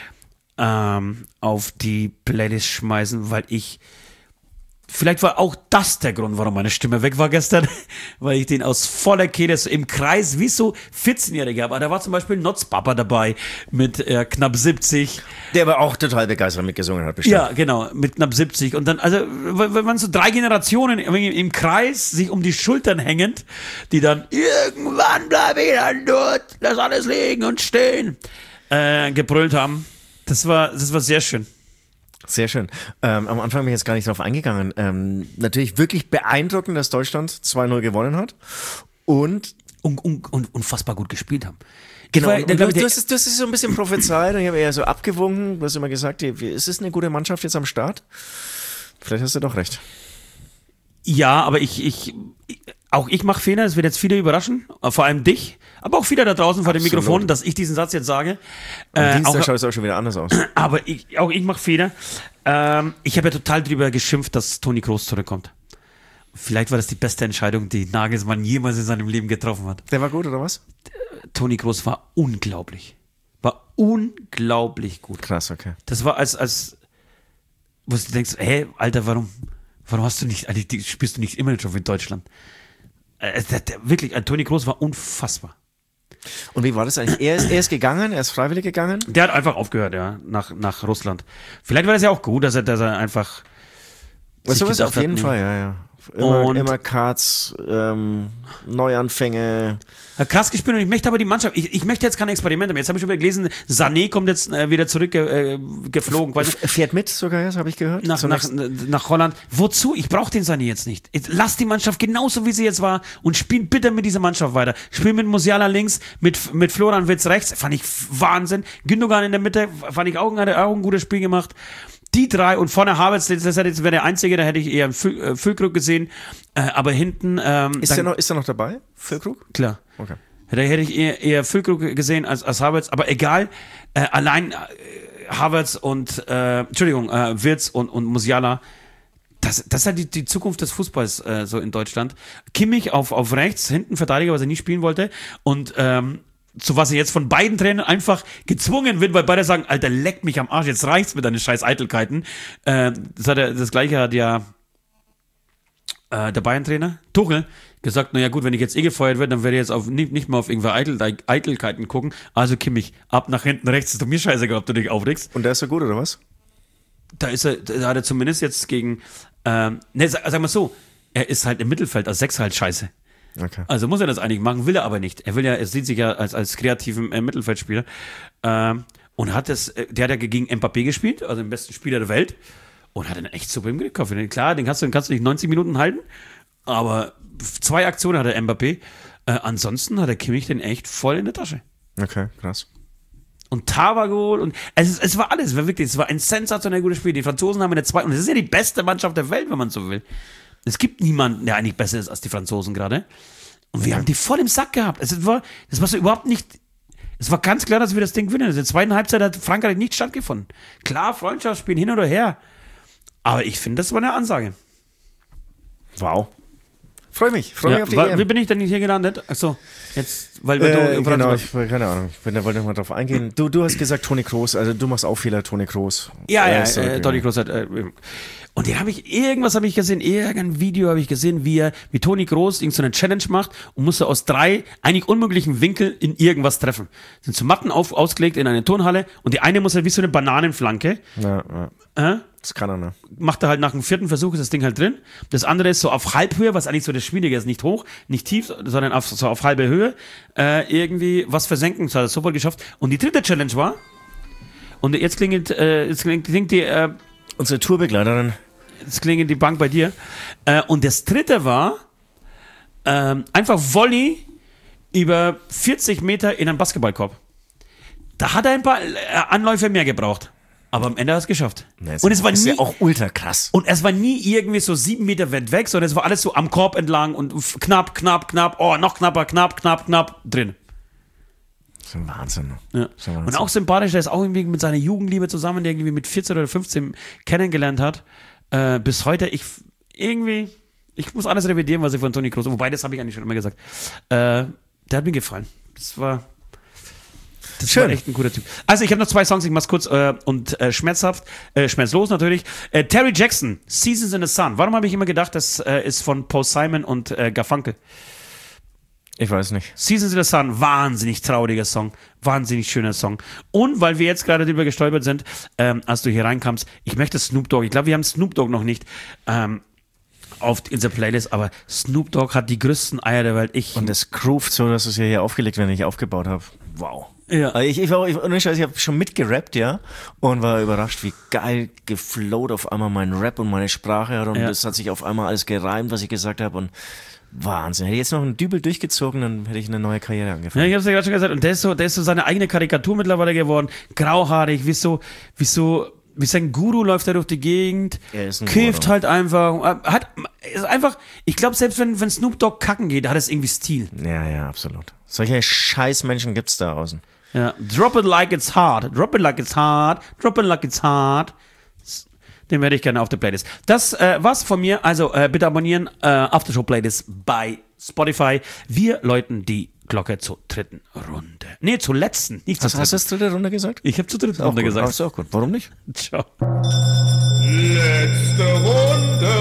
Speaker 2: auf die Playlist schmeißen, weil vielleicht war auch das der Grund, warum meine Stimme weg war gestern, weil ich den aus voller Kehle so im Kreis, wie so 14-Jähriger, aber da war zum Beispiel Notz Papa dabei mit knapp 70.
Speaker 3: Der aber auch total begeistert mitgesungen hat, bestimmt.
Speaker 2: Ja, genau, mit knapp 70. Und dann, also, wenn man so 3 Generationen im Kreis sich um die Schultern hängend, die dann, irgendwann bleibe ich dann dort, lass alles liegen und stehen, gebrüllt haben. Das war sehr schön.
Speaker 3: Sehr schön. Am Anfang bin ich jetzt gar nicht drauf eingegangen. Natürlich wirklich beeindruckend, dass Deutschland 2-0 gewonnen hat und
Speaker 2: unfassbar gut gespielt haben.
Speaker 3: genau, du hast es so ein bisschen prophezeit und ich habe eher so abgewunken, du hast immer gesagt, ist es eine gute Mannschaft jetzt am Start? Vielleicht hast du doch recht.
Speaker 2: Ja, aber auch ich mache Fehler, es wird jetzt viele überraschen, vor allem dich, aber auch viele da draußen vor dem
Speaker 3: Absolut.
Speaker 2: Mikrofon, dass ich diesen Satz jetzt sage.
Speaker 3: Am Dienstag schaut es auch schon wieder anders aus.
Speaker 2: Aber auch ich mache Fehler. Ich habe ja total drüber geschimpft, dass Toni Kroos zurückkommt. Vielleicht war das die beste Entscheidung, die Nagelsmann jemals in seinem Leben getroffen hat.
Speaker 3: Der war gut, oder was?
Speaker 2: Toni Kroos war unglaublich. War unglaublich gut.
Speaker 3: Krass, okay.
Speaker 2: Das war wo du denkst, hey, Alter, warum hast du nicht, eigentlich spielst du nicht immer schon in Deutschland? Wirklich, Toni Kroos war unfassbar.
Speaker 3: Und wie war das eigentlich? Er ist gegangen, er ist freiwillig gegangen?
Speaker 2: Der hat einfach aufgehört, ja, nach Russland. Vielleicht war das ja auch gut, dass er einfach.
Speaker 3: Weißt du was? Auf jeden Fall, ja. Immer Cuts, Neuanfänge.
Speaker 2: Krass gespielt und ich möchte aber die Mannschaft, ich möchte jetzt keine Experimente mehr. Jetzt habe ich schon wieder gelesen, Sané kommt jetzt wieder zurück geflogen.
Speaker 3: Fährt mit sogar jetzt, habe ich gehört.
Speaker 2: Nach Holland. Wozu? Ich brauche den Sané jetzt nicht. Lass die Mannschaft genauso, wie sie jetzt war und spiel bitte mit dieser Mannschaft weiter. Spiel mit Musiala links, mit Florian Wirtz rechts. Fand ich Wahnsinn. Gündogan in der Mitte, fand ich auch ein gutes Spiel gemacht. Die 3 und vorne Havertz, das wäre der Einzige, da hätte ich eher einen Füllkrug gesehen, aber hinten...
Speaker 3: Ist er noch dabei, Füllkrug?
Speaker 2: Klar.
Speaker 3: Okay.
Speaker 2: Da hätte ich eher Füllkrug gesehen als Havertz, aber egal, allein Havertz und, Wirtz und Musiala, das ist halt die Zukunft des Fußballs so in Deutschland. Kimmich auf rechts, hinten Verteidiger, was er nie spielen wollte und zu was er jetzt von beiden Trainern einfach gezwungen wird, weil beide sagen, Alter, leck mich am Arsch, jetzt reicht's mit deinen scheiß Eitelkeiten. Das Gleiche hat ja der Bayern-Trainer, Tuchel, gesagt, naja gut, wenn ich jetzt gefeuert werde, dann werde ich jetzt nicht mehr auf irgendwelche Eitelkeiten gucken. Also Kimmich, ab nach hinten rechts, ist doch mir scheißegal, ob du dich aufregst.
Speaker 3: Und der ist so gut, oder was?
Speaker 2: Da hat er zumindest jetzt gegen, sag mal so, er ist halt im Mittelfeld als Sechser halt scheiße.
Speaker 3: Okay.
Speaker 2: Also muss er das eigentlich machen, will er aber nicht. Er sieht sich ja als kreativen Mittelfeldspieler. Und der hat ja gegen Mbappé gespielt, also den besten Spieler der Welt, und hat einen echt super im Griff gehabt. Klar, den kannst du nicht 90 Minuten halten, aber 2 Aktionen hat der Mbappé. Ansonsten hat der Kimmich den echt voll in der Tasche.
Speaker 3: Okay, krass.
Speaker 2: Und Tava geholt und es war alles, es war ein sensationell gutes Spiel. Die Franzosen haben in der zweiten, und das ist ja die beste Mannschaft der Welt, wenn man so will. Es gibt niemanden, der eigentlich besser ist als die Franzosen gerade. Und wir haben die voll im Sack gehabt. Das war so überhaupt nicht. Es war ganz klar, dass wir das Ding gewinnen. In der zweiten Halbzeit hat Frankreich nicht stattgefunden. Klar, Freundschaftsspielen hin oder her. Aber ich finde, das war eine Ansage.
Speaker 3: Wow. Freue mich auf die EM.
Speaker 2: Wie bin ich denn hier gelandet? Achso, jetzt, weil
Speaker 3: du... Genau, keine Ahnung. Ich wollte mal drauf eingehen. Du hast gesagt Toni Kroos, also du machst auch Fehler, Toni Kroos.
Speaker 2: Ja, Toni Kroos hat... Und irgendwas habe ich gesehen, irgendein Video habe ich gesehen, wie Toni Kroos so eine Challenge macht und musste aus 3 eigentlich unmöglichen Winkeln in irgendwas treffen. Sind so Matten ausgelegt in eine Turnhalle und die eine muss halt wie so eine Bananenflanke.
Speaker 3: Ja. Das kann er, ne?
Speaker 2: Macht er halt nach dem 4. Versuch, ist das Ding halt drin. Das andere ist so auf Halbhöhe, was eigentlich so das Schwierige ist, nicht hoch, nicht tief, sondern auf halbe Höhe, irgendwie was versenken, das hat er sofort geschafft. Und die 3. Challenge war, und jetzt klingt die,
Speaker 3: unsere Tourbegleiterin.
Speaker 2: Jetzt klingelt die Bank bei dir. Und das 3. war einfach Volley über 40 Meter in einen Basketballkorb. Da hat er ein paar Anläufe mehr gebraucht. Aber am Ende hat er es geschafft.
Speaker 3: Und es war nie, ja auch ultra krass.
Speaker 2: Und es war nie irgendwie so 7 Meter weit weg, sondern es war alles so am Korb entlang und knapp, noch knapper, knapp drin.
Speaker 3: Das ist ein Wahnsinn.
Speaker 2: Ja. Und auch sympathisch, der ist auch irgendwie mit seiner Jugendliebe zusammen, der irgendwie mit 14 oder 15 kennengelernt hat. Bis heute, Ich muss alles revidieren, was ich von Toni Kroos, wobei, das habe ich eigentlich schon immer gesagt. Der hat mir gefallen. Das war echt ein guter Typ. Also, ich habe noch 2 Songs, ich mach's kurz schmerzlos natürlich. Terry Jackson, Seasons in the Sun. Warum habe ich immer gedacht, das ist von Paul Simon und Garfunkel?
Speaker 3: Ich weiß nicht.
Speaker 2: Seasons in the Sun, wahnsinnig trauriger Song, wahnsinnig schöner Song. Und weil wir jetzt gerade drüber gestolpert sind, als du hier reinkamst, ich möchte Snoop Dogg, ich glaube, wir haben Snoop Dogg noch nicht auf in der Playlist, aber Snoop Dogg hat die größten Eier der Welt.
Speaker 3: Und es groovt so, dass es hier aufgelegt, wenn ich aufgebaut habe. Wow.
Speaker 2: Ja.
Speaker 3: Ich habe schon mitgerappt, ja, und war überrascht, wie geil geflowt auf einmal mein Rap und meine Sprache hat und das hat sich auf einmal alles gereimt, was ich gesagt habe und Wahnsinn. Hätte ich jetzt noch einen Dübel durchgezogen, dann hätte ich eine neue Karriere angefangen.
Speaker 2: Ja, ich hab's ja gerade schon gesagt. Und der ist so seine eigene Karikatur mittlerweile geworden. Grauhaarig, wie sein Guru läuft er durch die Gegend.
Speaker 3: Er ist ein
Speaker 2: kifft
Speaker 3: Guru.
Speaker 2: halt einfach. Ist einfach, ich glaube, selbst wenn Snoop Dogg kacken geht, hat es irgendwie Stil.
Speaker 3: Ja, absolut. Solche Scheißmenschen gibt's da außen.
Speaker 2: Ja. Drop it like it's hard. Drop it like it's hard. Drop it like it's hard. Den werde ich gerne auf der Playlist. Das war's von mir. Also bitte abonnieren Aftershow-Playlist bei Spotify. Wir läuten die Glocke zur 3. Runde. Nee, zur letzten. Nicht zur dritten.
Speaker 3: Hast du 3. Runde gesagt?
Speaker 2: Ich habe zur 3. Runde gesagt.
Speaker 3: Ist auch gut. Warum nicht?
Speaker 2: Ciao.
Speaker 1: Letzte Runde.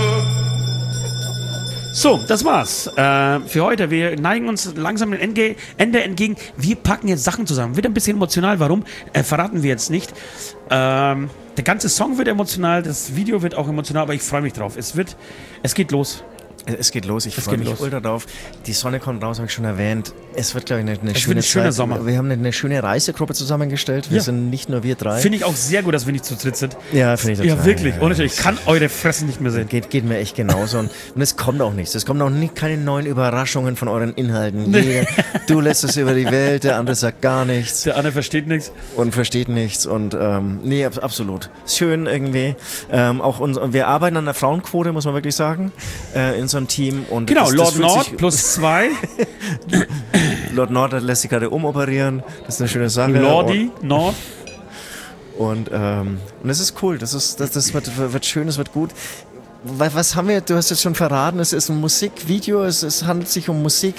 Speaker 2: So, das war's für heute. Wir neigen uns langsam dem Ende entgegen. Wir packen jetzt Sachen zusammen. Wird ein bisschen emotional. Warum? Verraten wir jetzt nicht. Der ganze Song wird emotional, das Video wird auch emotional, aber ich freue mich drauf. Es geht los.
Speaker 3: Es geht los, ich freue mich ultra drauf. Die Sonne kommt raus, habe ich schon erwähnt. Es wird, glaube ich, eine schöne
Speaker 2: schöner
Speaker 3: Zeit.
Speaker 2: Sommer.
Speaker 3: Wir haben eine schöne Reisegruppe zusammengestellt. Wir sind nicht nur wir 3.
Speaker 2: Finde ich auch sehr gut, dass wir nicht zu dritt sind.
Speaker 3: Ja, finde ich total.
Speaker 2: Ja, wirklich. Ohne Scheiß. Ich kann eure Fressen nicht mehr sehen.
Speaker 3: Geht mir echt genauso. Und es kommt auch nichts. Es kommen auch keine neuen Überraschungen von euren Inhalten. Du lässt es über die Welt, der andere sagt gar nichts.
Speaker 2: Der andere versteht nichts.
Speaker 3: Und versteht nichts. Und nee, absolut. Schön irgendwie. Wir arbeiten an der Frauenquote, muss man wirklich sagen, in so einem Team. Und
Speaker 2: genau,
Speaker 3: das
Speaker 2: Lord Nord plus 2.
Speaker 3: Lord Nord lässt sich gerade umoperieren. Das ist eine schöne Sache.
Speaker 2: Lordi Nord.
Speaker 3: Und es ist cool. Das wird schön, es wird gut. Was haben wir? Du hast jetzt schon verraten, es ist ein Musikvideo, es handelt sich um Musik.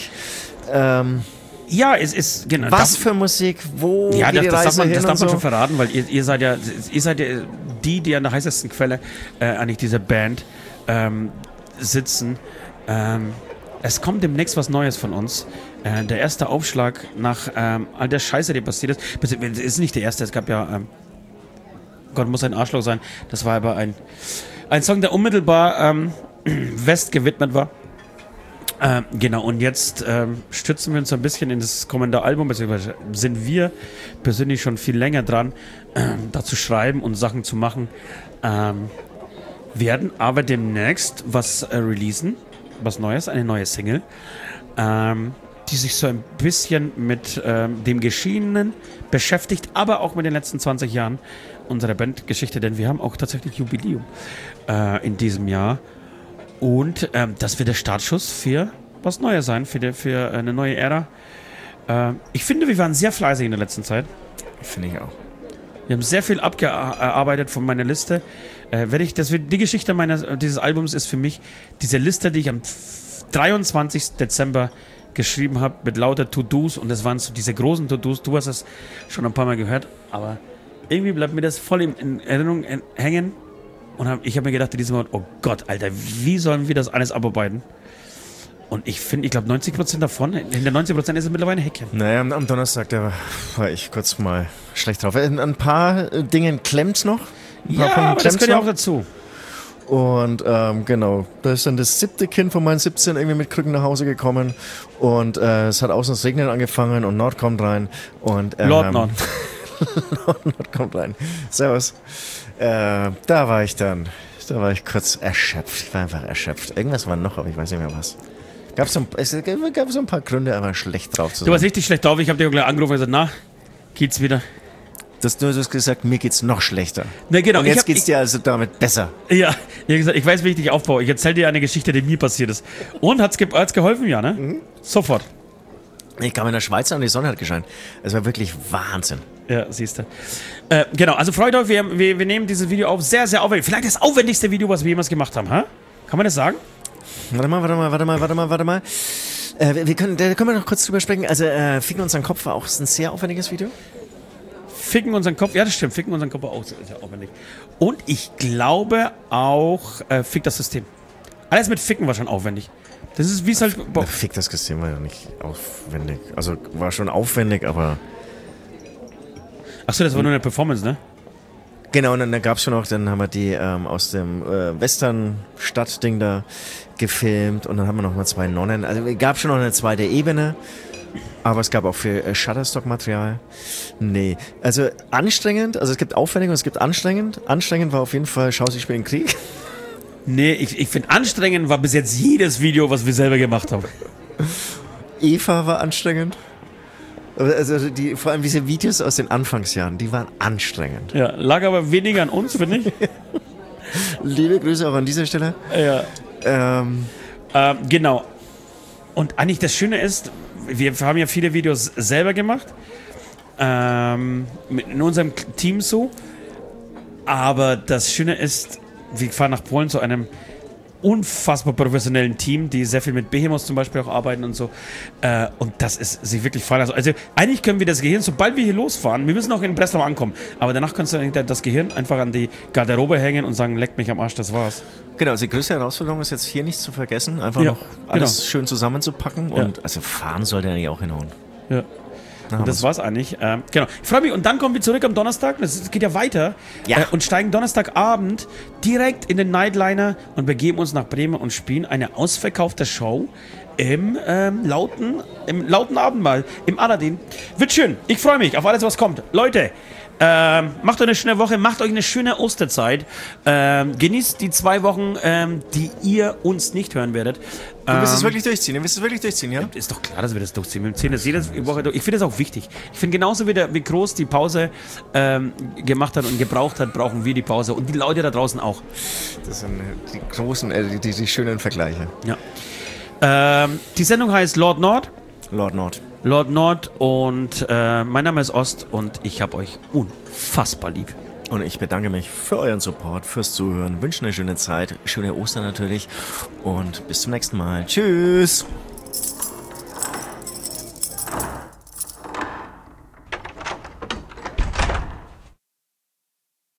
Speaker 2: Ja, es ist, genau.
Speaker 3: Was für Musik? Wo
Speaker 2: ja,
Speaker 3: geht die Reise hin?
Speaker 2: Das darf man
Speaker 3: so?
Speaker 2: schon verraten, weil ihr seid ja die an der heißesten Quelle eigentlich dieser Band sitzen. Es kommt demnächst was Neues von uns. Der erste Aufschlag nach all der Scheiße, die passiert ist. Es ist nicht der erste, es gab ja Gott muss ein Arschloch sein. Das war aber ein Song, der unmittelbar West gewidmet war. Genau, und jetzt stützen wir uns ein bisschen in das kommende Album, beziehungsweise sind wir persönlich schon viel länger dran, da zu schreiben und Sachen zu machen. Werden aber demnächst was releasen, was Neues, eine neue Single, die sich so ein bisschen mit dem Geschiedenen beschäftigt, aber auch mit den letzten 20 Jahren unserer Bandgeschichte, denn wir haben auch tatsächlich Jubiläum in diesem Jahr. Und das wird der Startschuss für was Neues sein, für eine neue Ära. Ich finde, wir waren sehr fleißig in der letzten Zeit.
Speaker 3: Finde ich auch.
Speaker 2: Wir haben sehr viel abgearbeitet von meiner Liste. Die Geschichte dieses Albums ist für mich diese Liste, die ich am 23. Dezember geschrieben habe mit lauter To-Dos, und das waren so diese großen To-Dos. Du hast es schon ein paar Mal gehört, aber irgendwie bleibt mir das voll in Erinnerung hängen. Und ich habe mir gedacht in diesem Moment, oh Gott, Alter, wie sollen wir das alles abarbeiten? Und ich glaube 90% davon, hinter 90% ist es mittlerweile ein Häkchen.
Speaker 3: Naja, am Donnerstag, da war ich kurz mal schlecht drauf. Ein paar Dingen klemmt's noch.
Speaker 2: Ja, aber das gehört ja auch dazu.
Speaker 3: Und genau, da ist dann das 7. Kind von meinen 17 irgendwie mit Krücken nach Hause gekommen. Und es hat außen das Regnen angefangen und Nord kommt rein. Und,
Speaker 2: Lord Nord.
Speaker 3: Nord kommt rein. Servus. Da war ich kurz erschöpft. Ich war einfach erschöpft. Irgendwas war noch, aber ich weiß nicht mehr was. Es gab so ein paar Gründe, aber schlecht drauf zu sein.
Speaker 2: Du warst richtig schlecht drauf. Ich habe dir gleich angerufen und gesagt, na, geht's wieder?
Speaker 3: Du hast gesagt, mir geht's noch schlechter.
Speaker 2: Na, genau.
Speaker 3: Und jetzt geht's dir also damit besser.
Speaker 2: Ja, ich habe gesagt, ich weiß, wie ich dich aufbaue. Ich erzähle dir eine Geschichte, die mir passiert ist. Und hat's geholfen, ja, ne? Mhm. Sofort.
Speaker 3: Ich kam in der Schweiz an und die Sonne hat gescheint. Es war wirklich Wahnsinn.
Speaker 2: Ja, siehst du. Genau, also freut euch, wir nehmen dieses Video auf. Sehr, sehr aufwendig. Vielleicht das aufwendigste Video, was wir jemals gemacht haben, ha? Kann man das sagen?
Speaker 3: Warte mal. Da können wir noch kurz drüber sprechen. Also, Ficken unseren Kopf war auch ein sehr aufwendiges Video.
Speaker 2: Ficken unseren Kopf, ja, das stimmt. Ficken unseren Kopf war auch sehr aufwendig. Und ich glaube auch, Fick das System. Alles mit Ficken war schon aufwendig. Das ist wie es halt.
Speaker 3: Fick das System war ja nicht aufwendig. Also, war schon aufwendig, aber.
Speaker 2: Achso, das war nur eine Performance, ne?
Speaker 3: Genau, und dann gab es schon noch, dann haben wir die aus dem Western-Stadt-Ding da gefilmt und dann haben wir noch mal 2 Nonnen. Also es gab schon noch eine zweite Ebene, aber es gab auch viel Shutterstock-Material. Nee, also anstrengend, also es gibt aufwendig und es gibt anstrengend. Anstrengend war auf jeden Fall Schausi spielen Krieg.
Speaker 2: Nee, ich finde anstrengend war bis jetzt jedes Video, was wir selber gemacht haben.
Speaker 3: Eva war anstrengend. Also vor allem diese Videos aus den Anfangsjahren, die waren anstrengend.
Speaker 2: Ja, lag aber weniger an uns, finde ich.
Speaker 3: Liebe Grüße auch an dieser Stelle.
Speaker 2: Ja. Genau. Und eigentlich das Schöne ist, wir haben ja viele Videos selber gemacht. In unserem Team so. Aber das Schöne ist, wir fahren nach Polen zu einem unfassbar professionellen Team, die sehr viel mit Behemoth zum Beispiel auch arbeiten und so. Und das ist sich wirklich fein. Also eigentlich können wir das Gehirn, sobald wir hier losfahren, wir müssen auch in Breslau ankommen, aber danach kannst du das Gehirn einfach an die Garderobe hängen und sagen, leckt mich am Arsch, das war's. Genau,
Speaker 3: also die größte Herausforderung ist jetzt hier nichts zu vergessen, einfach noch alles schön zusammenzupacken und also fahren sollte ja nicht auch hinhauen.
Speaker 2: Ja. Und das war's eigentlich. Genau. Ich freue mich. Und dann kommen wir zurück am Donnerstag. Das geht ja weiter. Ja. Und steigen Donnerstagabend direkt in den Nightliner und begeben uns nach Bremen und spielen eine ausverkaufte Show im lauten Abendmahl, im Aladdin. Wird schön. Ich freue mich auf alles, was kommt. Leute, macht euch eine schöne Woche, macht euch eine schöne Osterzeit. Genießt die 2 Wochen, die ihr uns nicht hören werdet.
Speaker 3: Du wirst es wirklich durchziehen, ja?
Speaker 2: Ist doch klar, dass wir das durchziehen. Wir ziehen das jede Woche durch. Ich finde das auch wichtig. Ich finde genauso wie Groß die Pause gemacht hat und gebraucht hat, brauchen wir die Pause. Und die Leute da draußen auch.
Speaker 3: Das sind die großen, die schönen Vergleiche.
Speaker 2: Ja. Die Sendung heißt Lord Nord.
Speaker 3: Lord Nord
Speaker 2: Und mein Name ist Ost und ich habe euch unfassbar lieb.
Speaker 3: Und ich bedanke mich für euren Support, fürs Zuhören, wünsche eine schöne Zeit, schöne Ostern natürlich und bis zum nächsten Mal. Tschüss!